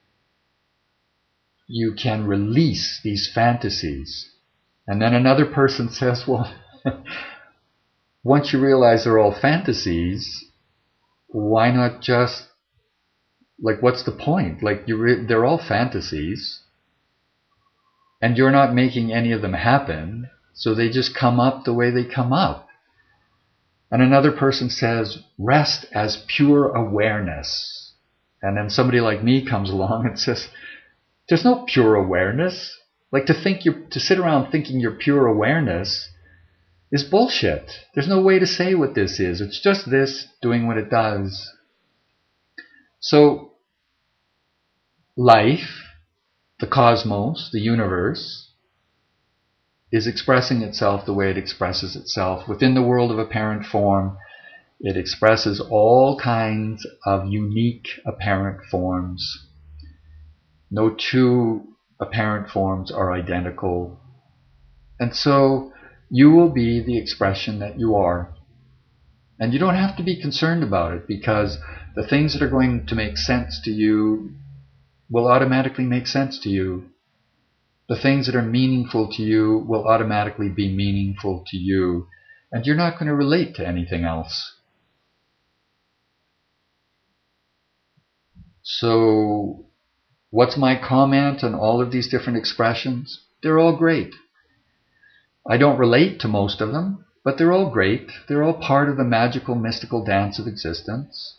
release these fantasies. And then another person says, well, once you realize they're all fantasies, why not just, what's the point? They're all fantasies, and you're not making any of them happen, so they just come up the way they come up. And another person says, rest as pure awareness. And then somebody like me comes along and says, there's no pure awareness. To sit around thinking you're pure awareness is bullshit. There's no way to say what this is. It's just this doing what it does. So, life, the cosmos, the universe, is expressing itself the way it expresses itself within the world of apparent form. It expresses all kinds of unique apparent forms. No two apparent forms are identical. And so you will be the expression that you are. And you don't have to be concerned about it, because the things that are going to make sense to you will automatically make sense to you. The things that are meaningful to you will automatically be meaningful to you. And you're not going to relate to anything else. So, what's my comment on all of these different expressions? They're all great. I don't relate to most of them, but they're all great. They're all part of the magical, mystical dance of existence.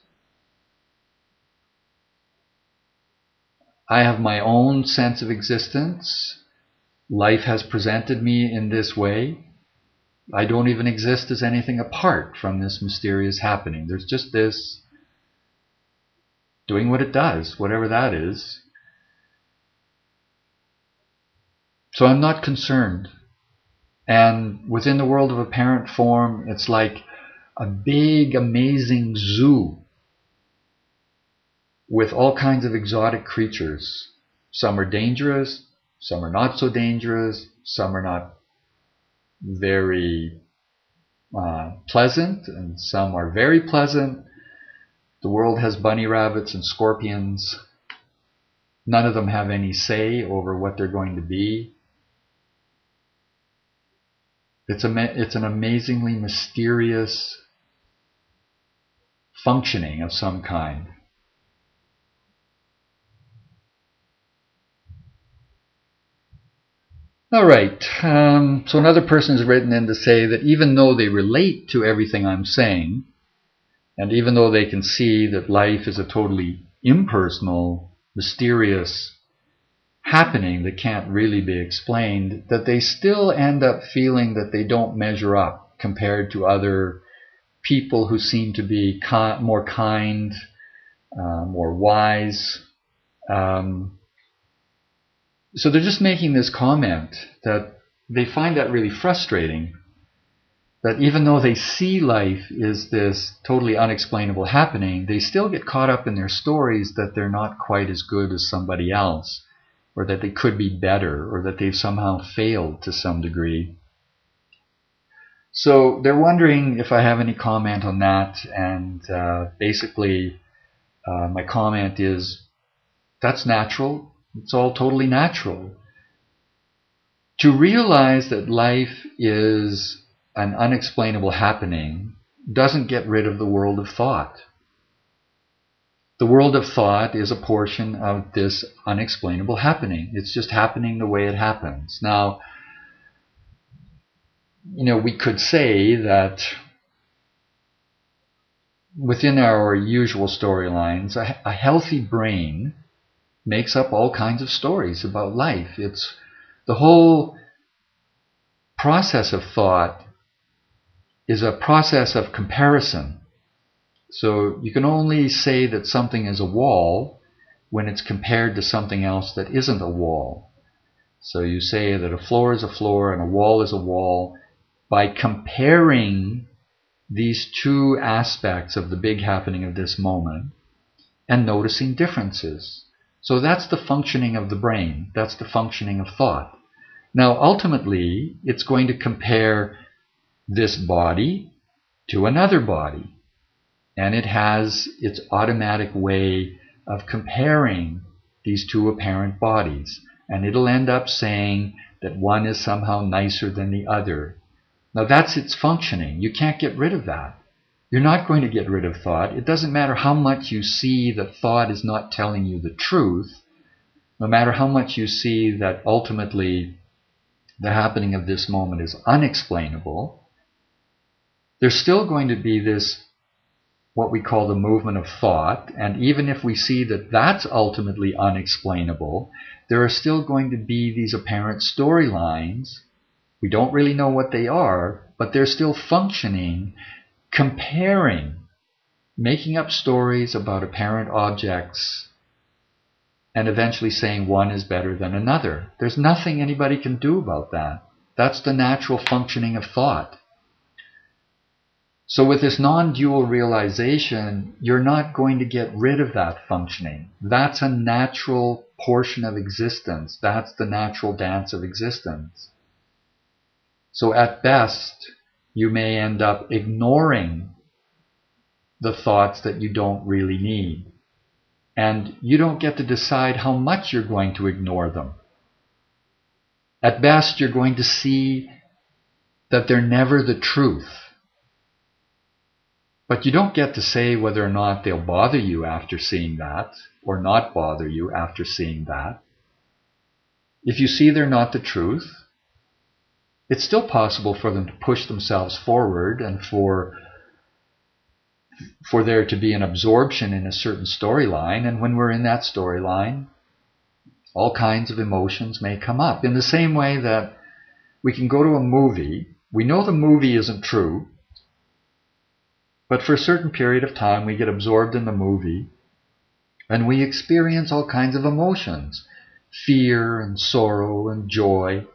I have my own sense of existence. Life has presented me in this way. I don't even exist as anything apart from this mysterious happening. There's just this doing what it does, whatever that is. So I'm not concerned. And within the world of apparent form, it's like a big, amazing zoo with all kinds of exotic creatures. Some are dangerous, some are not so dangerous, some are not very pleasant, and some are very pleasant. The world has bunny rabbits and scorpions. None of them have any say over what they're going to be. It's an amazingly mysterious functioning of some kind. All right, so another person has written in to say that even though they relate to everything I'm saying, and even though they can see that life is a totally impersonal, mysterious happening that can't really be explained, that they still end up feeling that they don't measure up compared to other people who seem to be more kind, more wise. So they're just making this comment that they find that really frustrating, that even though they see life is this totally unexplainable happening, they still get caught up in their stories that they're not quite as good as somebody else, or that they could be better, or that they've somehow failed to some degree. So they're wondering if I have any comment on that, and basically my comment is, that's natural. It's all totally natural. To realize that life is an unexplainable happening doesn't get rid of the world of thought. The world of thought is a portion of this unexplainable happening. It's just happening the way it happens. Now, we could say that within our usual storylines, a healthy brain makes up all kinds of stories about life. It's the whole process of thought is a process of comparison. So you can only say that something is a wall when it's compared to something else that isn't a wall. So you say that a floor is a floor and a wall is a wall by comparing these two aspects of the big happening of this moment and noticing differences. So that's the functioning of the brain. That's the functioning of thought. Now, ultimately, it's going to compare this body to another body. And it has its automatic way of comparing these two apparent bodies. And it'll end up saying that one is somehow nicer than the other. Now, that's its functioning. You can't get rid of that. You're not going to get rid of thought. It doesn't matter how much you see that thought is not telling you the truth. No matter how much you see that ultimately the happening of this moment is unexplainable, there's still going to be this, what we call the movement of thought. And even if we see that that's ultimately unexplainable, there are still going to be these apparent storylines. We don't really know what they are, but they're still functioning, comparing, making up stories about apparent objects, and eventually saying one is better than another. There's nothing anybody can do about that. That's the natural functioning of thought. So with this non-dual realization, you're not going to get rid of that functioning. That's a natural portion of existence. That's the natural dance of existence. So at best, you may end up ignoring the thoughts that you don't really need. And you don't get to decide how much you're going to ignore them. At best, you're going to see that they're never the truth. But you don't get to say whether or not they'll bother you after seeing that, or not bother you after seeing that. If you see they're not the truth, it's still possible for them to push themselves forward and for there to be an absorption in a certain storyline. And when we're in that storyline, all kinds of emotions may come up. In the same way that we can go to a movie, we know the movie isn't true, but for a certain period of time we get absorbed in the movie and we experience all kinds of emotions, fear and sorrow and joy.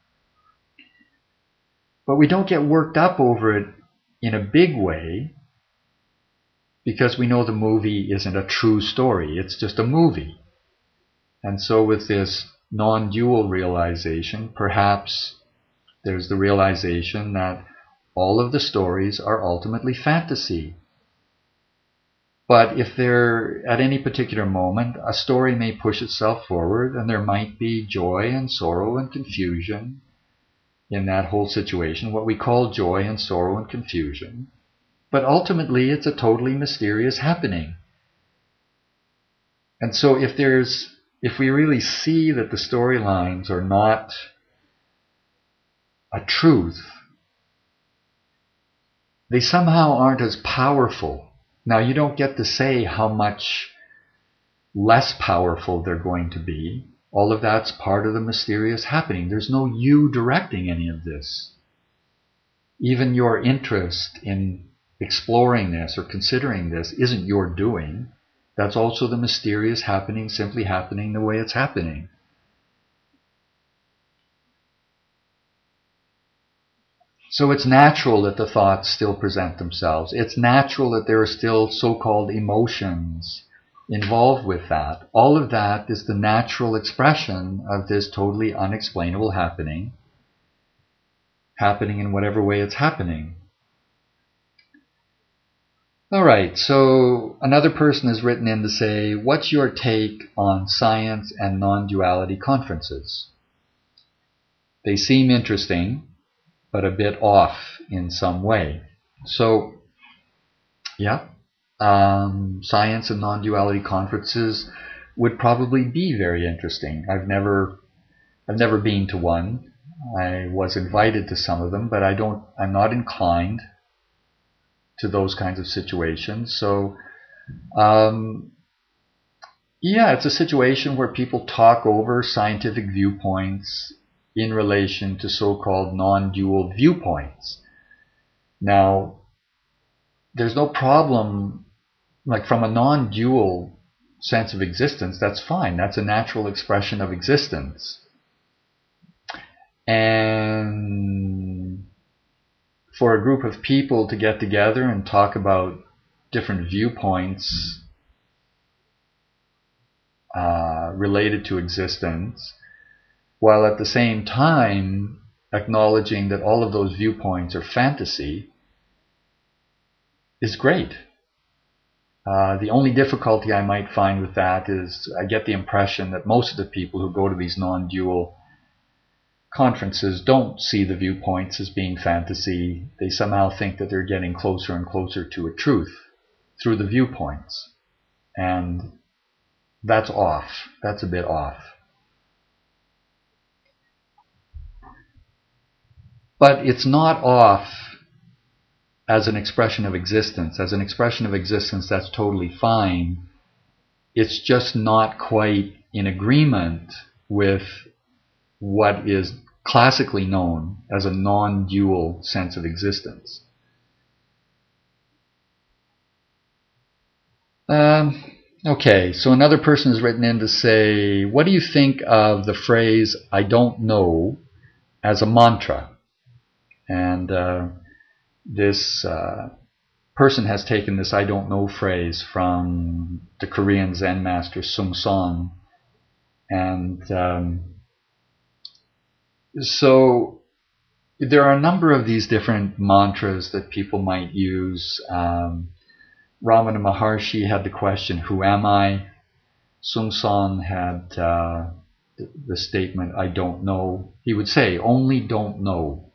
But we don't get worked up over it in a big way because we know the movie isn't a true story, it's just a movie. And so with this non-dual realization, perhaps there's the realization that all of the stories are ultimately fantasy. But if they're at any particular moment, a story may push itself forward and there might be joy and sorrow and confusion in that whole situation, what we call joy and sorrow and confusion. But ultimately it's a totally mysterious happening. And so if we really see that the storylines are not a truth, they somehow aren't as powerful. Now, you don't get to say how much less powerful they're going to be. All of that's part of the mysterious happening. There's no you directing any of this. Even your interest in exploring this or considering this isn't your doing. That's also the mysterious happening simply happening the way it's happening. So it's natural that the thoughts still present themselves. It's natural that there are still so-called emotions involved with that. All of that is the natural expression of this totally unexplainable happening in whatever way it's happening. All right, so another person has written in to say, what's your take on science and non-duality conferences? They seem interesting, but a bit off in some way. So, yeah, science and non-duality conferences would probably be very interesting. I've never been to one. I was invited to some of them, but I'm not inclined to those kinds of situations. So, yeah, it's a situation where people talk over scientific viewpoints in relation to so-called non-dual viewpoints. Now, there's no problem, like from a non-dual sense of existence, that's fine. That's a natural expression of existence. And for a group of people to get together and talk about different viewpoints related to existence, while at the same time acknowledging that all of those viewpoints are fantasy, is great. The only difficulty I might find with that is I get the impression that most of the people who go to these non-dual conferences don't see the viewpoints as being fantasy. They somehow think that they're getting closer and closer to a truth through the viewpoints. And that's off. That's a bit off. But it's not off as an expression of existence. As an expression of existence, that's totally fine. It's just not quite in agreement with what is classically known as a non-dual sense of existence. Okay, so another person has written in to say, what do you think of the phrase, I don't know, as a mantra? And this person has taken this "I don't know" phrase from the Korean Zen master Sung Son, and so there are a number of these different mantras that people might use. Ramana Maharshi had the question, "Who am I?" Sung Son had the statement, "I don't know." He would say, "Only don't know."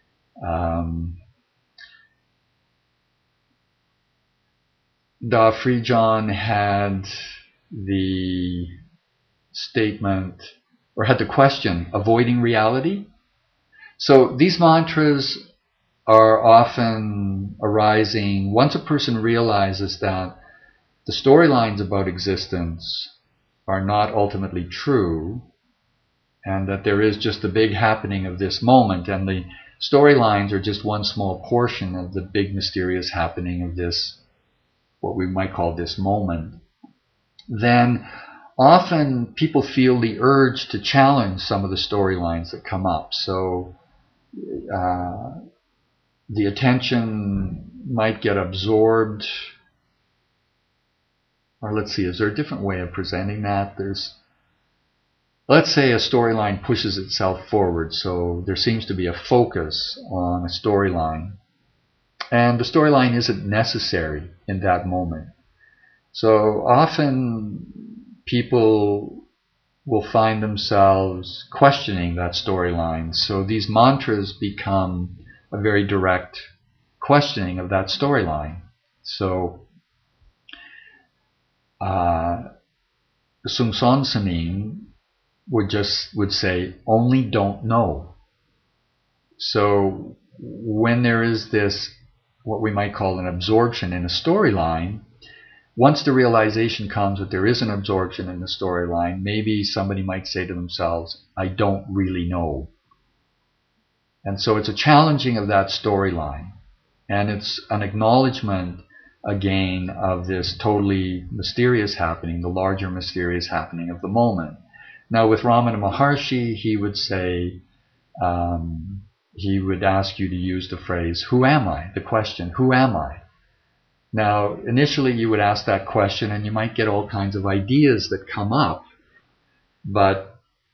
Da Frijon had the statement, or had the question, "Avoiding reality?" So these mantras are often arising once a person realizes that the storylines about existence are not ultimately true, and that there is just the big happening of this moment, and the storylines are just one small portion of the big mysterious happening of this, what we might call this moment. Then often people feel the urge to challenge some of the storylines that come up. So the attention might get absorbed, or let's see, is there a different way of presenting that? Let's say a storyline pushes itself forward, so there seems to be a focus on a storyline, and the storyline isn't necessary in that moment. So often people will find themselves questioning that storyline. So these mantras become a very direct questioning of that storyline. So Sung Son Sanin would say, "Only don't know." So when there is this, what we might call an absorption in a storyline, once the realization comes that there is an absorption in the storyline, maybe somebody might say to themselves, "I don't really know." And so it's a challenging of that storyline. And it's an acknowledgement, again, of this totally mysterious happening, the larger mysterious happening of the moment. Now with Ramana Maharshi, he would say, he would ask you to use the phrase, "Who am I?" The question, "Who am I?" Now, initially you would ask that question and you might get all kinds of ideas that come up. But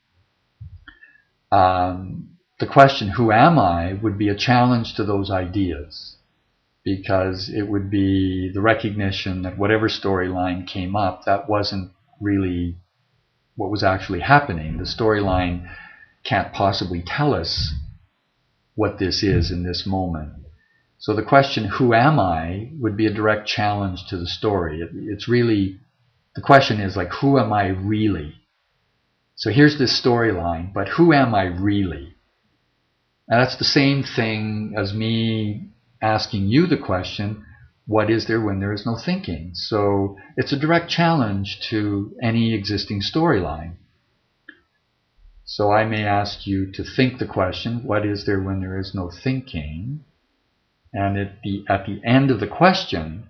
the question, "Who am I?" would be a challenge to those ideas, because it would be the recognition that whatever storyline came up, that wasn't really what was actually happening. The storyline can't possibly tell us what this is in this moment. So the question, "Who am I?" would be a direct challenge to the story. It's really, the question is like, who am I really? So here's this storyline, but who am I really? And that's the same thing as me asking you the question, what is there when there is no thinking? So it's a direct challenge to any existing storyline. So I may ask you to think the question, what is there when there is no thinking? And at the end of the question,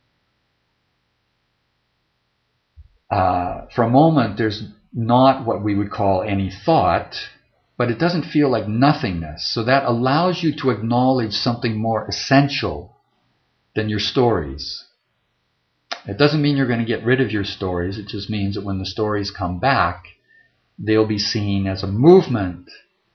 for a moment, there's not what we would call any thought, but it doesn't feel like nothingness. So that allows you to acknowledge something more essential than your stories. It doesn't mean you're going to get rid of your stories. It just means that when the stories come back, they'll be seen as a movement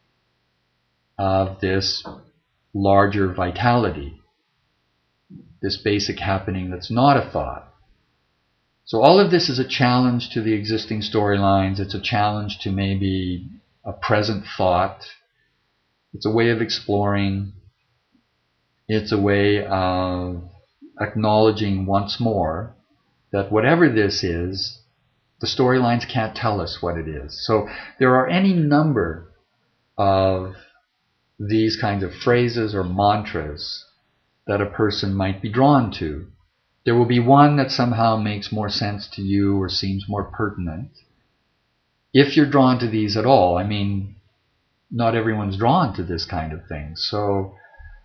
of this larger vitality, this basic happening that's not a thought. So all of this is a challenge to the existing storylines. It's a challenge to maybe a present thought. It's a way of exploring. It's a way of acknowledging once more that whatever this is, the storylines can't tell us what it is. So there are any number of these kinds of phrases or mantras that a person might be drawn to. There will be one that somehow makes more sense to you or seems more pertinent. If you're drawn to these at all, I mean, not everyone's drawn to this kind of thing. So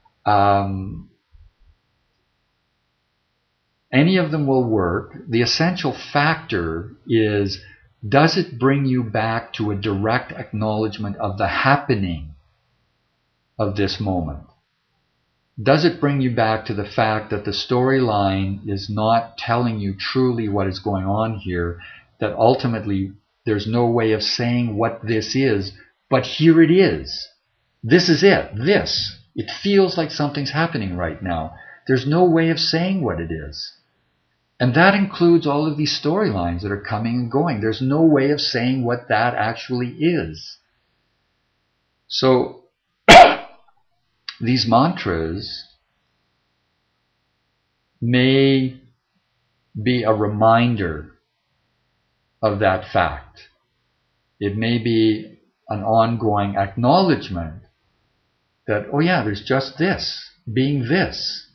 any of them will work. The essential factor is, does it bring you back to a direct acknowledgement of the happening of this moment? does it bring you back to the fact that the storyline is not telling you truly what is going on here, that ultimately there's no way of saying what this is, but here it is. This is it. This. It feels like something's happening right now. There's no way of saying what it is. And that includes all of these storylines that are coming and going. There's no way of saying what that actually is. So these mantras may be a reminder of that fact. It may be an ongoing acknowledgement that, oh yeah, there's just this, being this.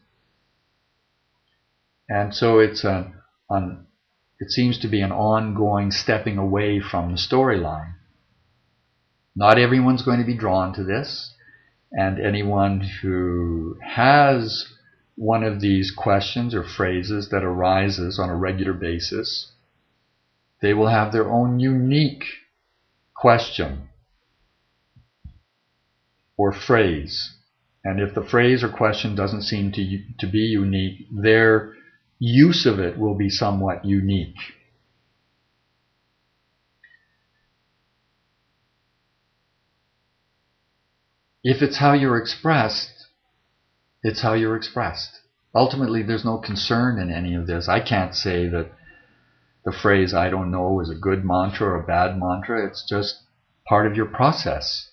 And so it seems to be an ongoing stepping away from the storyline. Not everyone's going to be drawn to this, and anyone who has one of these questions or phrases that arises on a regular basis, they will have their own unique question or phrase. And if the phrase or question doesn't seem to be unique, their use of it will be somewhat unique. If it's how you're expressed, it's how you're expressed. Ultimately, there's no concern in any of this. I can't say that the phrase "I don't know" is a good mantra or a bad mantra. It's just part of your process.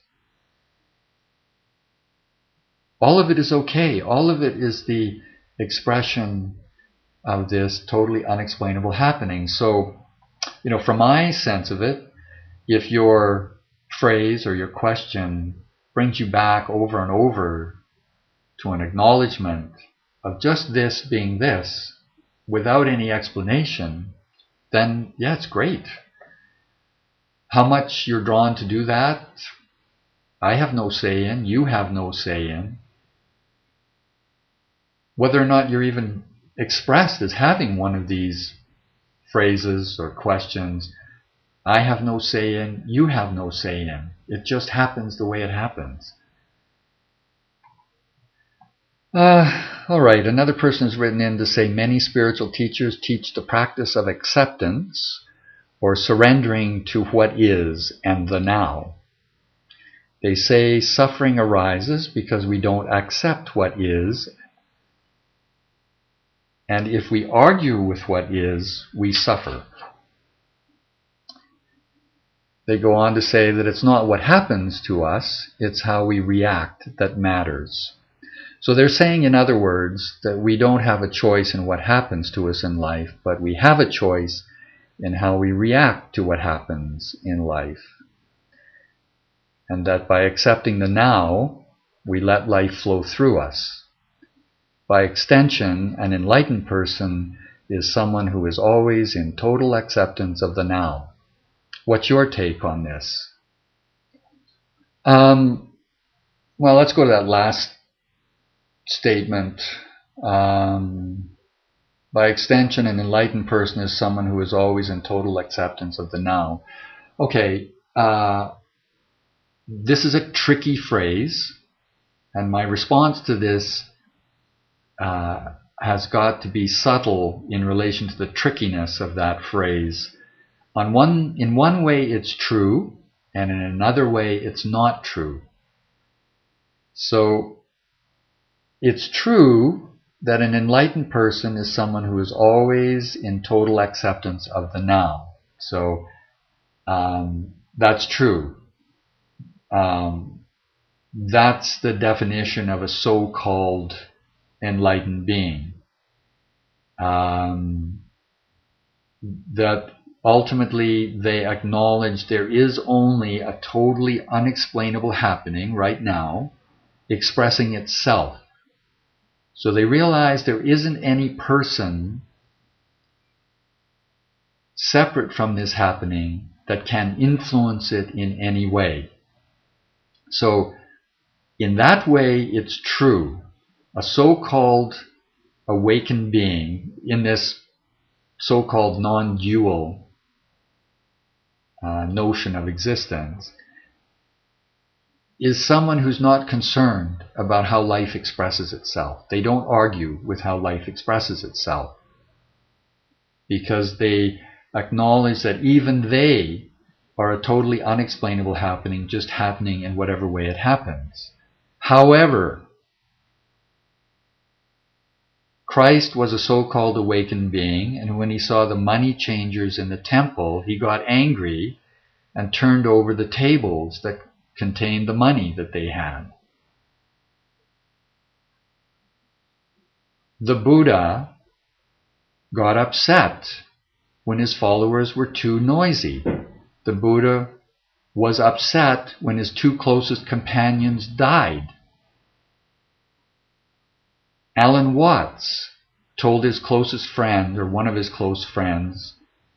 All of it is okay. All of it is the expression of this totally unexplainable happening. So, from my sense of it, if your phrase or your question brings you back over and over to an acknowledgement of just this being this, without any explanation, then yeah, it's great. How much you're drawn to do that, I have no say in, you have no say in. Whether or not you're even expressed as having one of these phrases or questions, I have no say in, you have no say in. It just happens the way it happens. All right, another person has written in to say many spiritual teachers teach the practice of acceptance or surrendering to what is and the now. They say suffering arises because we don't accept what is, and if we argue with what is, we suffer. They go on to say that it's not what happens to us, it's how we react that matters. So they're saying, in other words, that we don't have a choice in what happens to us in life, but we have a choice in how we react to what happens in life. And that by accepting the now, we let life flow through us. By extension, an enlightened person is someone who is always in total acceptance of the now. What's your take on this? Well, let's go to that last statement. By extension, an enlightened person is someone who is always in total acceptance of the now. Okay, this is a tricky phrase, and my response to this has got to be subtle in relation to the trickiness of that phrase. In one way it's true, and in another way it's not true. So it's true that an enlightened person is someone who is always in total acceptance of the now. So that's true. That's the definition of a so-called enlightened being. That ultimately they acknowledge there is only a totally unexplainable happening right now, expressing itself. So they realize there isn't any person separate from this happening that can influence it in any way. So in that way, it's true. A so-called awakened being in this so-called non-dual notion of existence is someone who's not concerned about how life expresses itself. They don't argue with how life expresses itself, because they acknowledge that even they are a totally unexplainable happening, just happening in whatever way it happens. However, Christ was a so-called awakened being, and when he saw the money changers in the temple, he got angry and turned over the tables that contained the money that they had. The Buddha got upset when his followers were too noisy. The Buddha was upset when his two closest companions died. Alan Watts told his closest friend, or one of his close friends,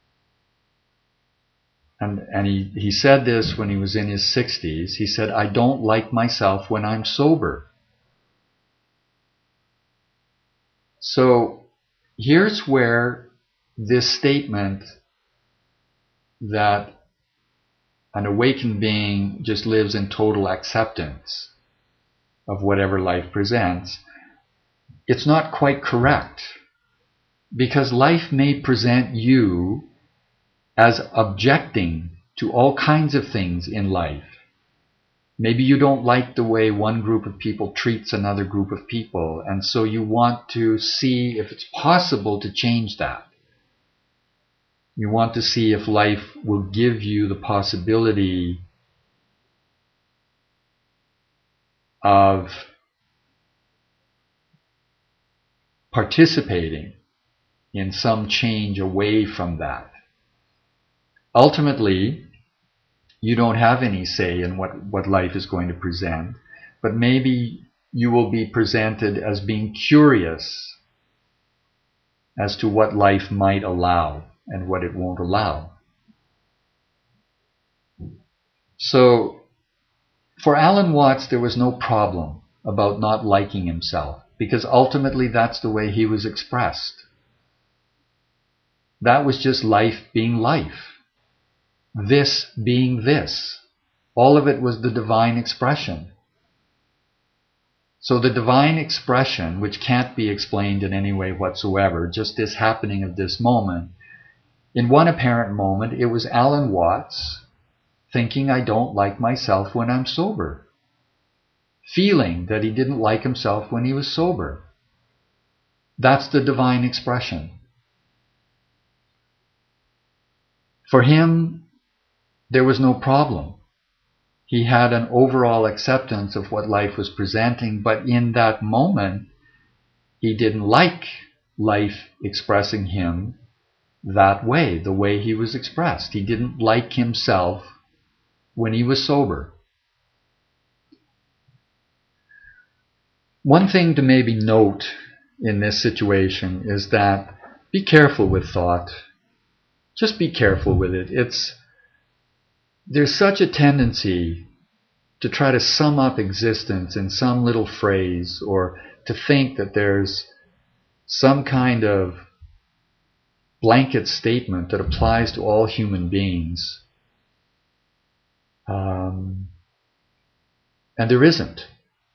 and he said this when he was in his 60s, he said, "I don't like myself when I'm sober." So here's where this statement that an awakened being just lives in total acceptance of whatever life presents, it's not quite correct, because life may present you as objecting to all kinds of things in life. Maybe you don't like the way one group of people treats another group of people, and so you want to see if it's possible to change that. You want to see if life will give you the possibility of participating in some change away from that. Ultimately, you don't have any say in what life is going to present, but maybe you will be presented as being curious as to what life might allow and what it won't allow. So, for Alan Watts, there was no problem about not liking himself, because ultimately that's the way he was expressed. That was just life being life. This being this. All of it was the divine expression. So the divine expression, which can't be explained in any way whatsoever, just this happening of this moment, in one apparent moment, it was Alan Watts thinking, "I don't like myself when I'm sober," feeling that he didn't like himself when he was sober. That's the divine expression. For him, there was no problem. He had an overall acceptance of what life was presenting, but in that moment, he didn't like life expressing him that way, the way he was expressed. He didn't like himself when he was sober. One thing to maybe note in this situation is that be careful with thought. Just be careful with it. There's such a tendency to try to sum up existence in some little phrase, or to think that there's some kind of blanket statement that applies to all human beings. And there isn't.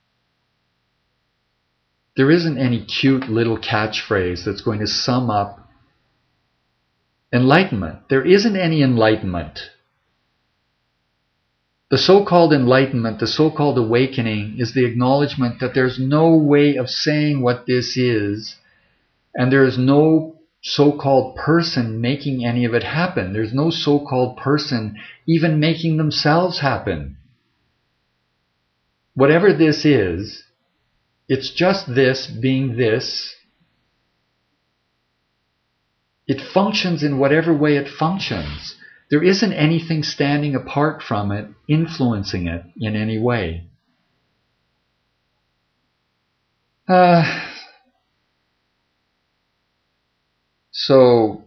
There isn't any cute little catchphrase that's going to sum up enlightenment. There isn't any enlightenment. The so-called enlightenment, the so-called awakening, is the acknowledgement that there's no way of saying what this is, and there is no so-called person making any of it happen. There's no so-called person even making themselves happen. Whatever this is, it's just this being this. It functions in whatever way it functions. There isn't anything standing apart from it, influencing it in any way. So,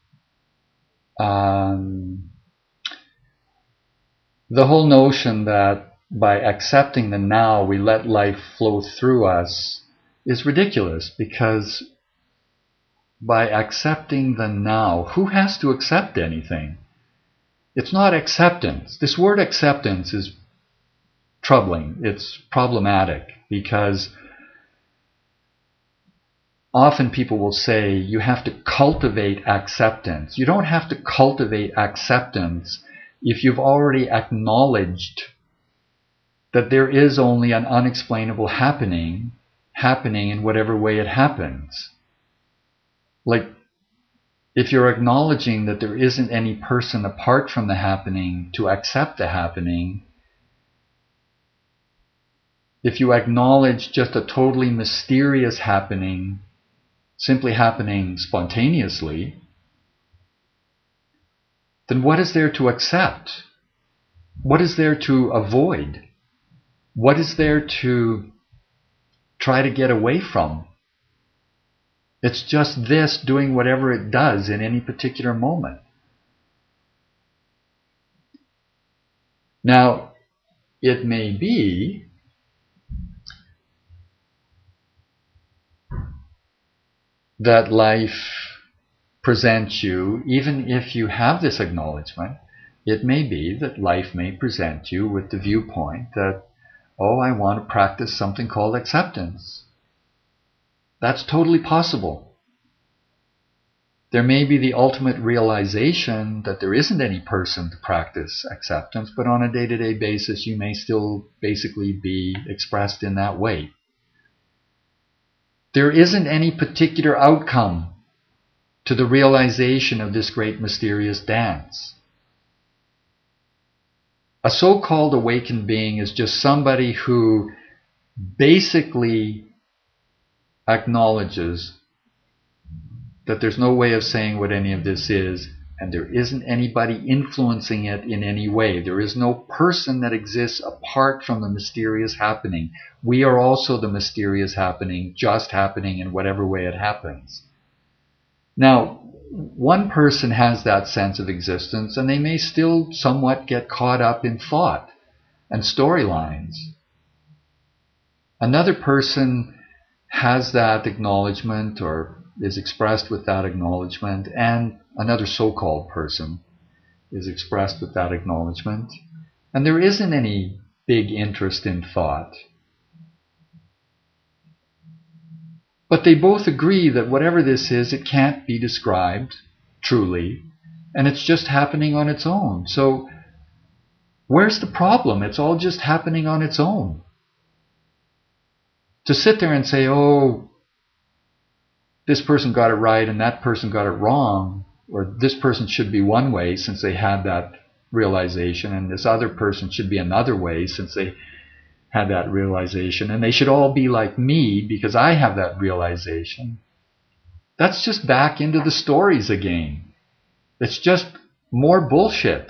the whole notion that by accepting the now we let life flow through us is ridiculous, because by accepting the now, who has to accept anything? It's not acceptance. This word acceptance is troubling. It's problematic because often people will say you have to cultivate acceptance. You don't have to cultivate acceptance if you've already acknowledged that there is only an unexplainable happening in whatever way it happens. Like, if you're acknowledging that there isn't any person apart from the happening to accept the happening, if you acknowledge just a totally mysterious happening, simply happening spontaneously, then what is there to accept? What is there to avoid? What is there to try to get away from? It's just this doing whatever it does in any particular moment. Now, it may be that life presents you, even if you have this acknowledgement, it may be that life may present you with the viewpoint that, oh, I want to practice something called acceptance. That's totally possible. There may be the ultimate realization that there isn't any person to practice acceptance, but on a day-to-day basis you may still basically be expressed in that way. There isn't any particular outcome to the realization of this great mysterious dance. A so-called awakened being is just somebody who basically acknowledges that there's no way of saying what any of this is, and there isn't anybody influencing it in any way. There is no person that exists apart from the mysterious happening. We are also the mysterious happening, just happening in whatever way it happens. Now, one person has that sense of existence, and they may still somewhat get caught up in thought and storylines. Another person has that acknowledgement or is expressed with that acknowledgement, and another so-called person is expressed with that acknowledgement, and there isn't any big interest in thought. But they both agree that whatever this is, it can't be described truly, and it's just happening on its own. So where's the problem? It's all just happening on its own. To sit there and say, oh, this person got it right and that person got it wrong, or this person should be one way since they had that realization, and this other person should be another way since they had that realization, and they should all be like me because I have that realization. That's just back into the stories again. It's just more bullshit.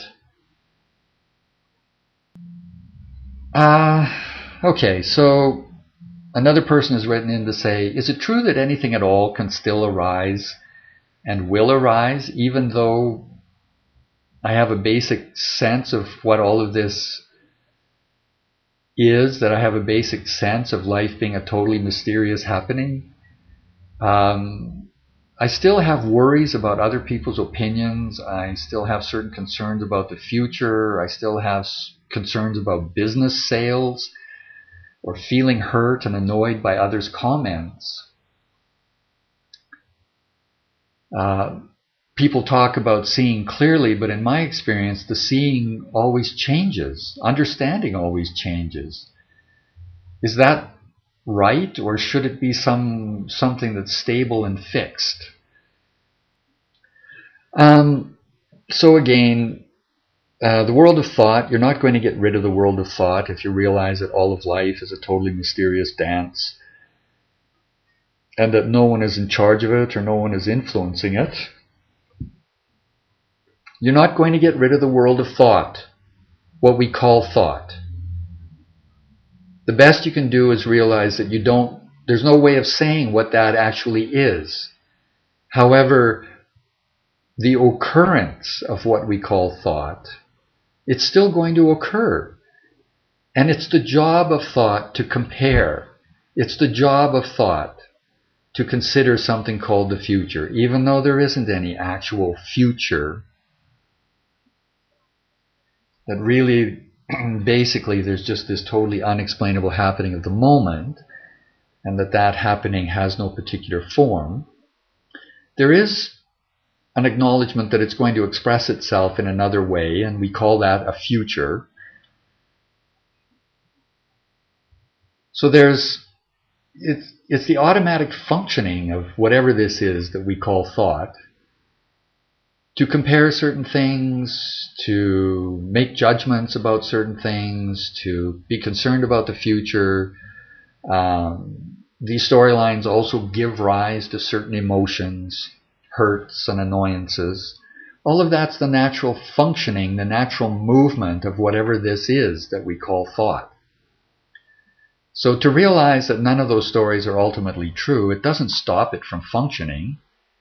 Okay, so another person has written in to say, is it true that anything at all can still arise and will arise, even though I have a basic sense of what all of this is, that I have a basic sense of life being a totally mysterious happening? I still have worries about other people's opinions. I still have certain concerns about the future. I still have concerns about business sales, or feeling hurt and annoyed by others' comments. People talk about seeing clearly, but in my experience, the seeing always changes. Understanding always changes. Is that right, or should it be something that's stable and fixed? So again, the world of thought, you're not going to get rid of the world of thought if you realize that all of life is a totally mysterious dance, and that no one is in charge of it or no one is influencing it. You're not going to get rid of the world of thought, what we call thought. The best you can do is realize that there's no way of saying what that actually is. However, the occurrence of what we call thought, it's still going to occur. And it's the job of thought to compare. It's the job of thought to consider something called the future, even though there isn't any actual future. That really basically there's just this totally unexplainable happening of the moment, and that happening has no particular form, there is an acknowledgement that it's going to express itself in another way, and we call that a future. So it's the automatic functioning of whatever this is that we call thought, to compare certain things, to make judgments about certain things, to be concerned about the future. These storylines also give rise to certain emotions, hurts and annoyances. All of that's the natural functioning, the natural movement of whatever this is that we call thought. So to realize that none of those stories are ultimately true, it doesn't stop it from functioning.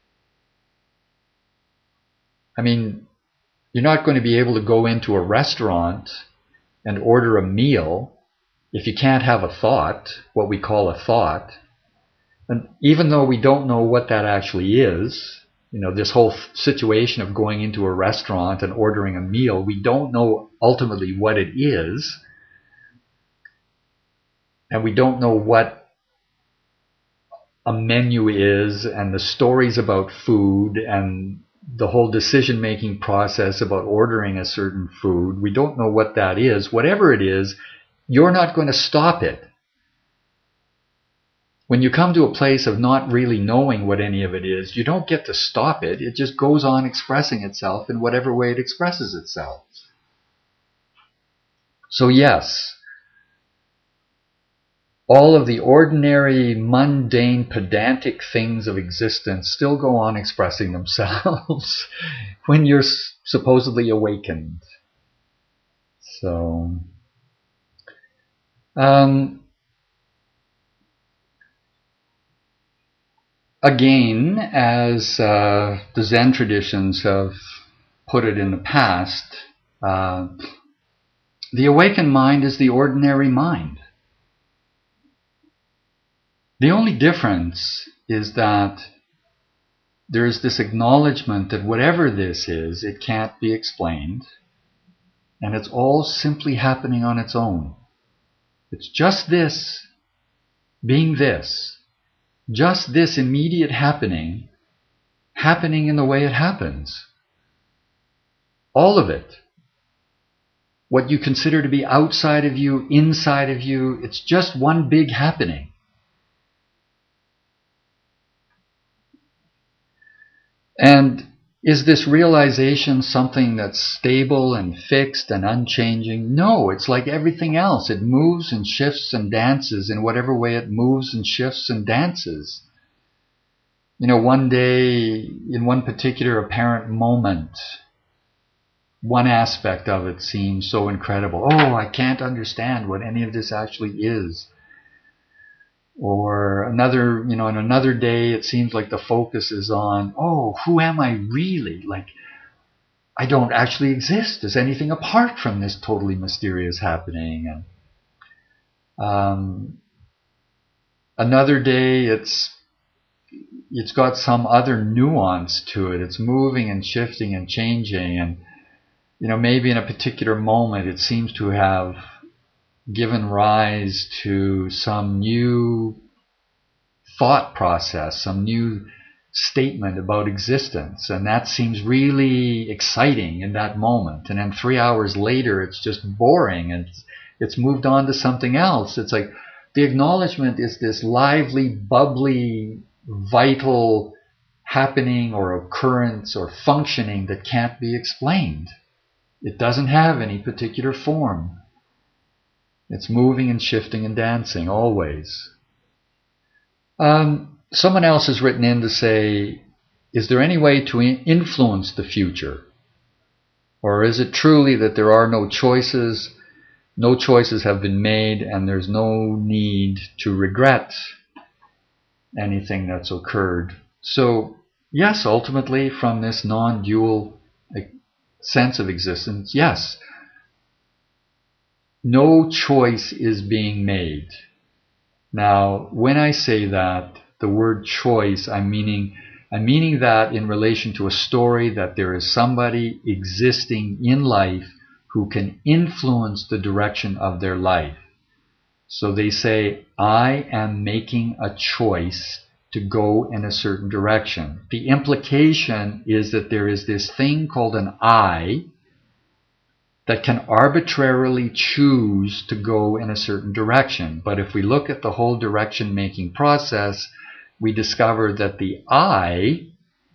I mean, you're not going to be able to go into a restaurant and order a meal if you can't have a thought, what we call a thought. And even though we don't know what that actually is, this whole situation of going into a restaurant and ordering a meal, we don't know ultimately what it is. And we don't know what a menu is, and the stories about food, and the whole decision-making process about ordering a certain food. We don't know what that is. Whatever it is, you're not going to stop it. When you come to a place of not really knowing what any of it is, you don't get to stop it. It just goes on expressing itself in whatever way it expresses itself. So yes, all of the ordinary, mundane, pedantic things of existence still go on expressing themselves when you're supposedly awakened. So, again, as the Zen traditions have put it in the past, the awakened mind is the ordinary mind. The only difference is that there is this acknowledgement that whatever this is, it can't be explained, and it's all simply happening on its own. It's just this being this, just this immediate happening in the way it happens. All of it. What you consider to be outside of you, inside of you, it's just one big happening. And is this realization something that's stable and fixed and unchanging? No, it's like everything else. It moves and shifts and dances in whatever way it moves and shifts and dances. One day, in one particular apparent moment, one aspect of it seems so incredible. Oh, I can't understand what any of this actually is. Or another, in another day, it seems like the focus is on, oh, who am I really? Like, I don't actually exist as anything apart from this totally mysterious happening. And another day, it's got some other nuance to it. It's moving and shifting and changing. And, maybe in a particular moment, it seems to have given rise to some new thought process, some new statement about existence, and that seems really exciting in that moment. And then 3 hours later, it's just boring, and it's moved on to something else. It's like the acknowledgement is this lively, bubbly, vital happening or occurrence or functioning that can't be explained. It doesn't have any particular form. It's moving and shifting and dancing, always. Someone else has written in to say, is there any way to influence the future? Or is it truly that there are no choices have been made, and there's no need to regret anything that's occurred? So, yes, ultimately, from this non-dual sense of existence, yes, no choice is being made. Now, when I say that, the word choice, I'm meaning that in relation to a story, that there is somebody existing in life who can influence the direction of their life. So they say, I am making a choice to go in a certain direction. The implication is that there is this thing called an I that can arbitrarily choose to go in a certain direction. But if we look at the whole direction-making process, we discover that the I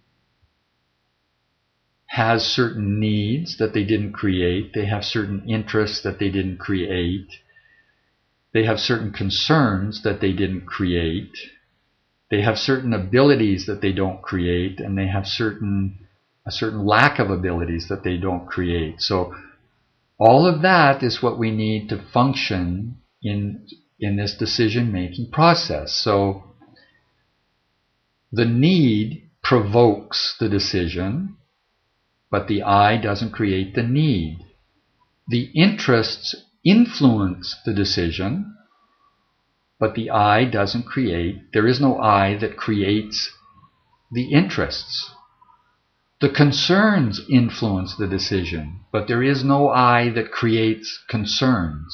has certain needs that they didn't create. They have certain interests that they didn't create. They have certain concerns that they didn't create. They have certain abilities that they don't create, and they have a certain lack of abilities that they don't create. So all of that is what we need to function in this decision-making process. So the need provokes the decision, but the I doesn't create the need. The interests influence the decision, but the I doesn't create. There is no I that creates the interests. The concerns influence the decision, but there is no I that creates concerns.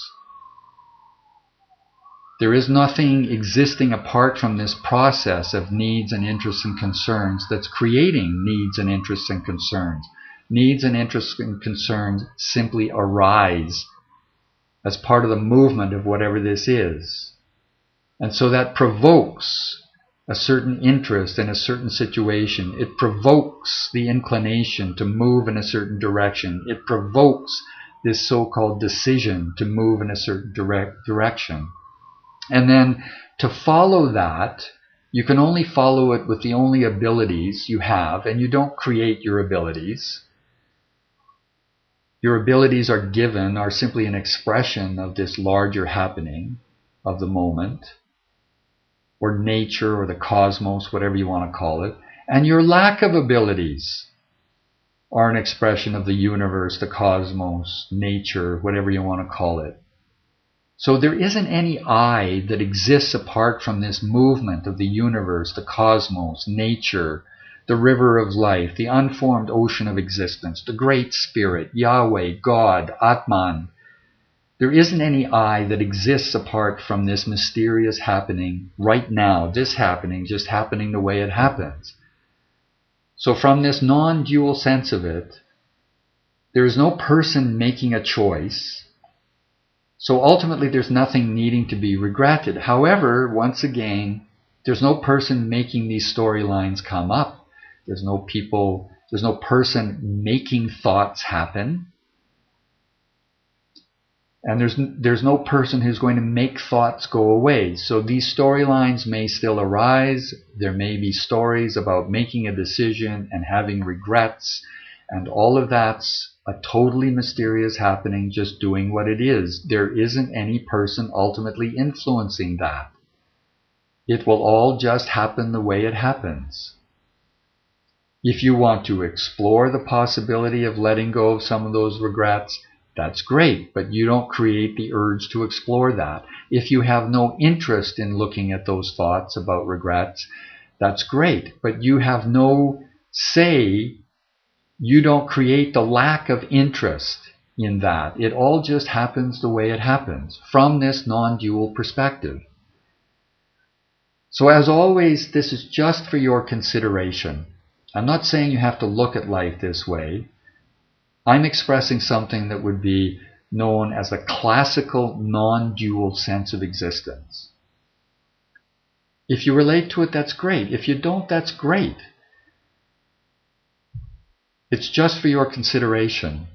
There is nothing existing apart from this process of needs and interests and concerns that's creating needs and interests and concerns. Needs and interests and concerns simply arise as part of the movement of whatever this is. And so that provokes a certain interest in a certain situation. It provokes the inclination to move in a certain direction. It provokes this so-called decision to move in a certain direction. And then to follow that, you can only follow it with the only abilities you have, and you don't create your abilities. Your abilities are given, are simply an expression of this larger happening of the moment, or nature, or the cosmos, whatever you want to call it. And your lack of abilities are an expression of the universe, the cosmos, nature, whatever you want to call it. So there isn't any I that exists apart from this movement of the universe, the cosmos, nature, the river of life, the unformed ocean of existence, the great spirit, Yahweh, God, Atman. There isn't any I that exists apart from this mysterious happening right now, this happening, just happening the way it happens. So from this non-dual sense of it, there is no person making a choice. So ultimately there's nothing needing to be regretted. However, once again, there's no person making these storylines come up. There's no person making thoughts happen. And there's no person who's going to make thoughts go away. So these storylines may still arise. There may be stories about making a decision and having regrets, and all of that's a totally mysterious happening, just doing what it is. There isn't any person ultimately influencing that. It will all just happen the way it happens. If you want to explore the possibility of letting go of some of those regrets, that's great, but you don't create the urge to explore that. If you have no interest in looking at those thoughts about regrets, that's great, but you have no say. You don't create the lack of interest in that. It all just happens the way it happens from this non-dual perspective. So as always, this is just for your consideration. I'm not saying you have to look at life this way. I'm expressing something that would be known as a classical non-dual sense of existence. If you relate to it, that's great. If you don't, that's great. It's just for your consideration.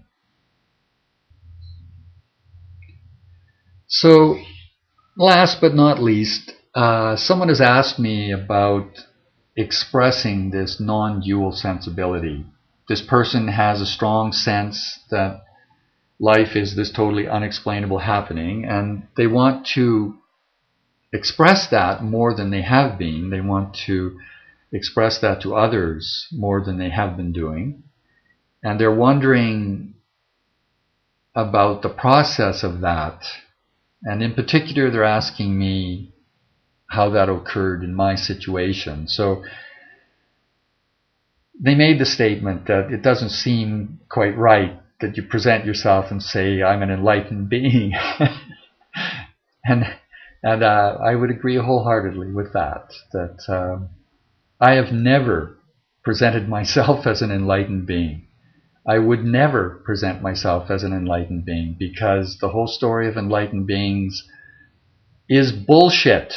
So, last but not least, someone has asked me about expressing this non-dual sensibility. This person has a strong sense that life is this totally unexplainable happening, and they want to express that more than they have been. They want to express that to others more than they have been doing. And they're wondering about the process of that. And in particular, they're asking me how that occurred in my situation. So they made the statement that it doesn't seem quite right that you present yourself and say, I'm an enlightened being. and I would agree wholeheartedly with that I have never presented myself as an enlightened being. I would never present myself as an enlightened being, because the whole story of enlightened beings is bullshit.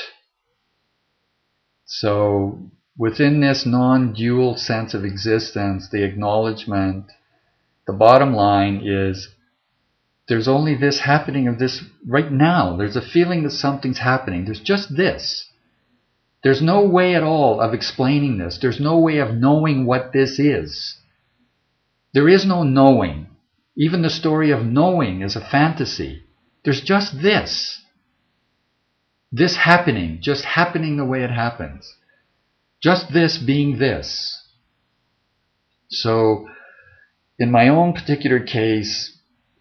So within this non-dual sense of existence, the acknowledgement, the bottom line is there's only this happening of this right now. There's a feeling that something's happening. There's just this. There's no way at all of explaining this. There's no way of knowing what this is. There is no knowing. Even the story of knowing is a fantasy. There's just this. This happening, just happening the way it happens. Just this being this. So, in my own particular case,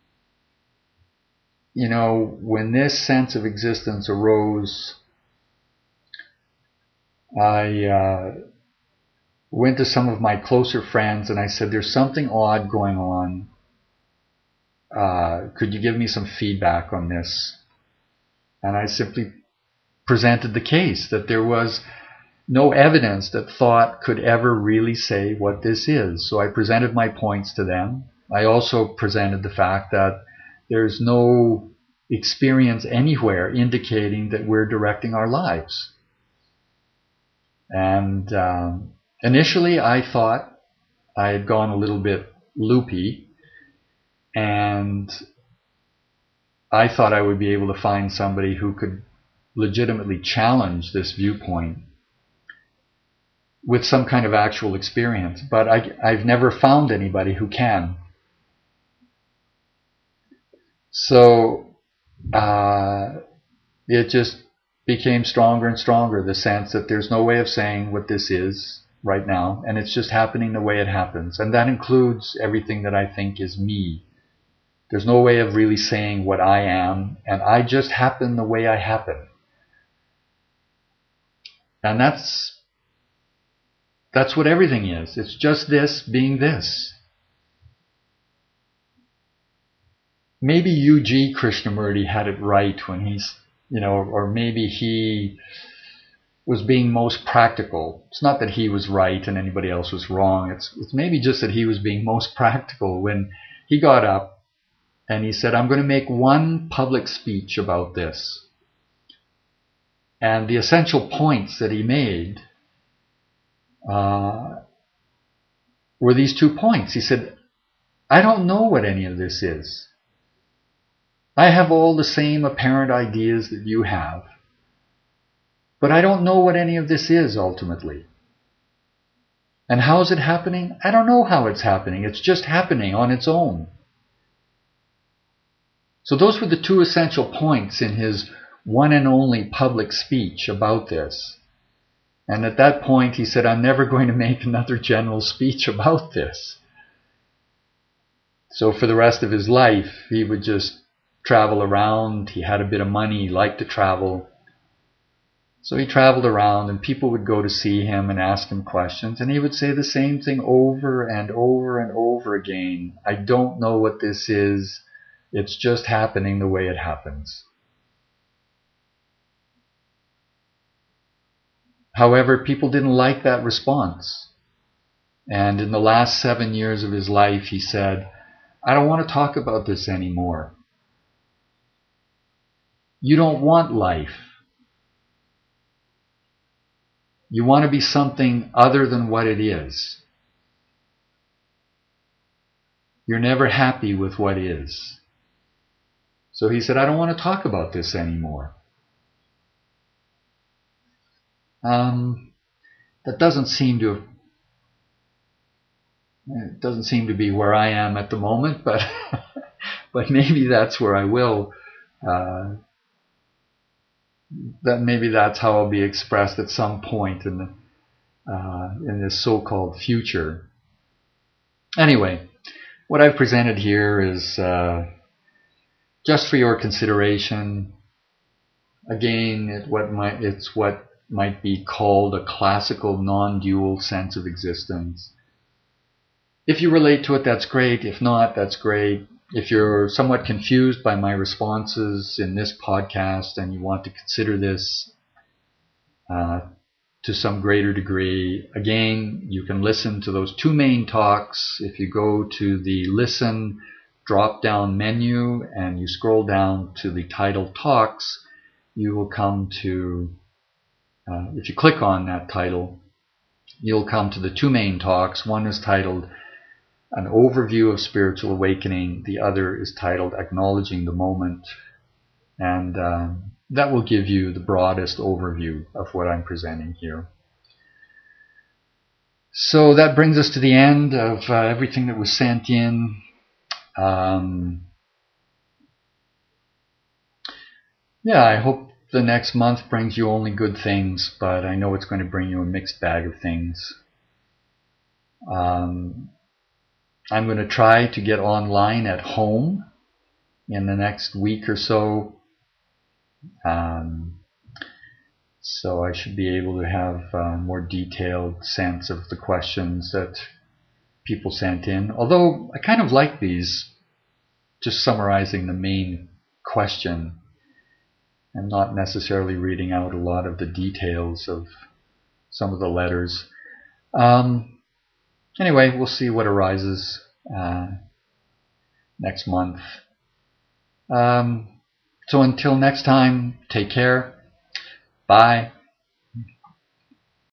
when this sense of existence arose, I went to some of my closer friends and I said, there's something odd going on. Could you give me some feedback on this? And I simply presented the case that there was no evidence that thought could ever really say what this is. So I presented my points to them. I also presented the fact that there's no experience anywhere indicating that we're directing our lives. And initially I thought I had gone a little bit loopy, and I thought I would be able to find somebody who could legitimately challenge this viewpoint with some kind of actual experience, but I've never found anybody who can. So it just became stronger and stronger, the sense that there's no way of saying what this is right now, and it's just happening the way it happens. And that includes everything that I think is me. There's no way of really saying what I am, and I just happen the way I happen. And that's what everything is. It's just this being this. Maybe U.G. Krishnamurti had it right when he's, or maybe he was being most practical. It's not that he was right and anybody else was wrong. It's maybe just that he was being most practical when he got up and he said, I'm going to make one public speech about this. And the essential points that he made were these 2 points. He said, I don't know what any of this is. I have all the same apparent ideas that you have, but I don't know what any of this is ultimately. And how is it happening? I don't know how it's happening. It's just happening on its own. So those were the 2 essential points in his one and only public speech about this. And at that point he said, I'm never going to make another general speech about this. So for the rest of his life, he would just travel around. He had a bit of money, he liked to travel. So he traveled around and people would go to see him and ask him questions, and he would say the same thing over and over and over again. I don't know what this is. It's just happening the way it happens. However, people didn't like that response. And in the last 7 years of his life, he said, I don't want to talk about this anymore. You don't want life. You want to be something other than what it is. You're never happy with what is. So he said, I don't want to talk about this anymore. That doesn't seem to be where I am at the moment, but but maybe that's where I will. That maybe that's how I'll be expressed at some point in this so-called future. Anyway, what I've presented here is just for your consideration. Again, it's what might be called a classical non-dual sense of existence. If you relate to it, that's great. If not, that's great. If you're somewhat confused by my responses in this podcast and you want to consider this to some greater degree, again, you can listen to those 2 main talks. If you go to the Listen drop-down menu and you scroll down to the title Talks, you will come to, if you click on that title, you'll come to the 2 main talks. One is titled An Overview of Spiritual Awakening. The other is titled Acknowledging the Moment. And that will give you the broadest overview of what I'm presenting here. So that brings us to the end of everything that was sent in. Yeah, I hope the next month brings you only good things, but I know it's going to bring you a mixed bag of things. I'm going to try to get online at home in the next week or so. So I should be able to have a more detailed sense of the questions that people sent in. Although I kind of like these, just summarizing the main question and not necessarily reading out a lot of the details of some of the letters. Anyway, we'll see what arises next month. So until next time, take care. Bye.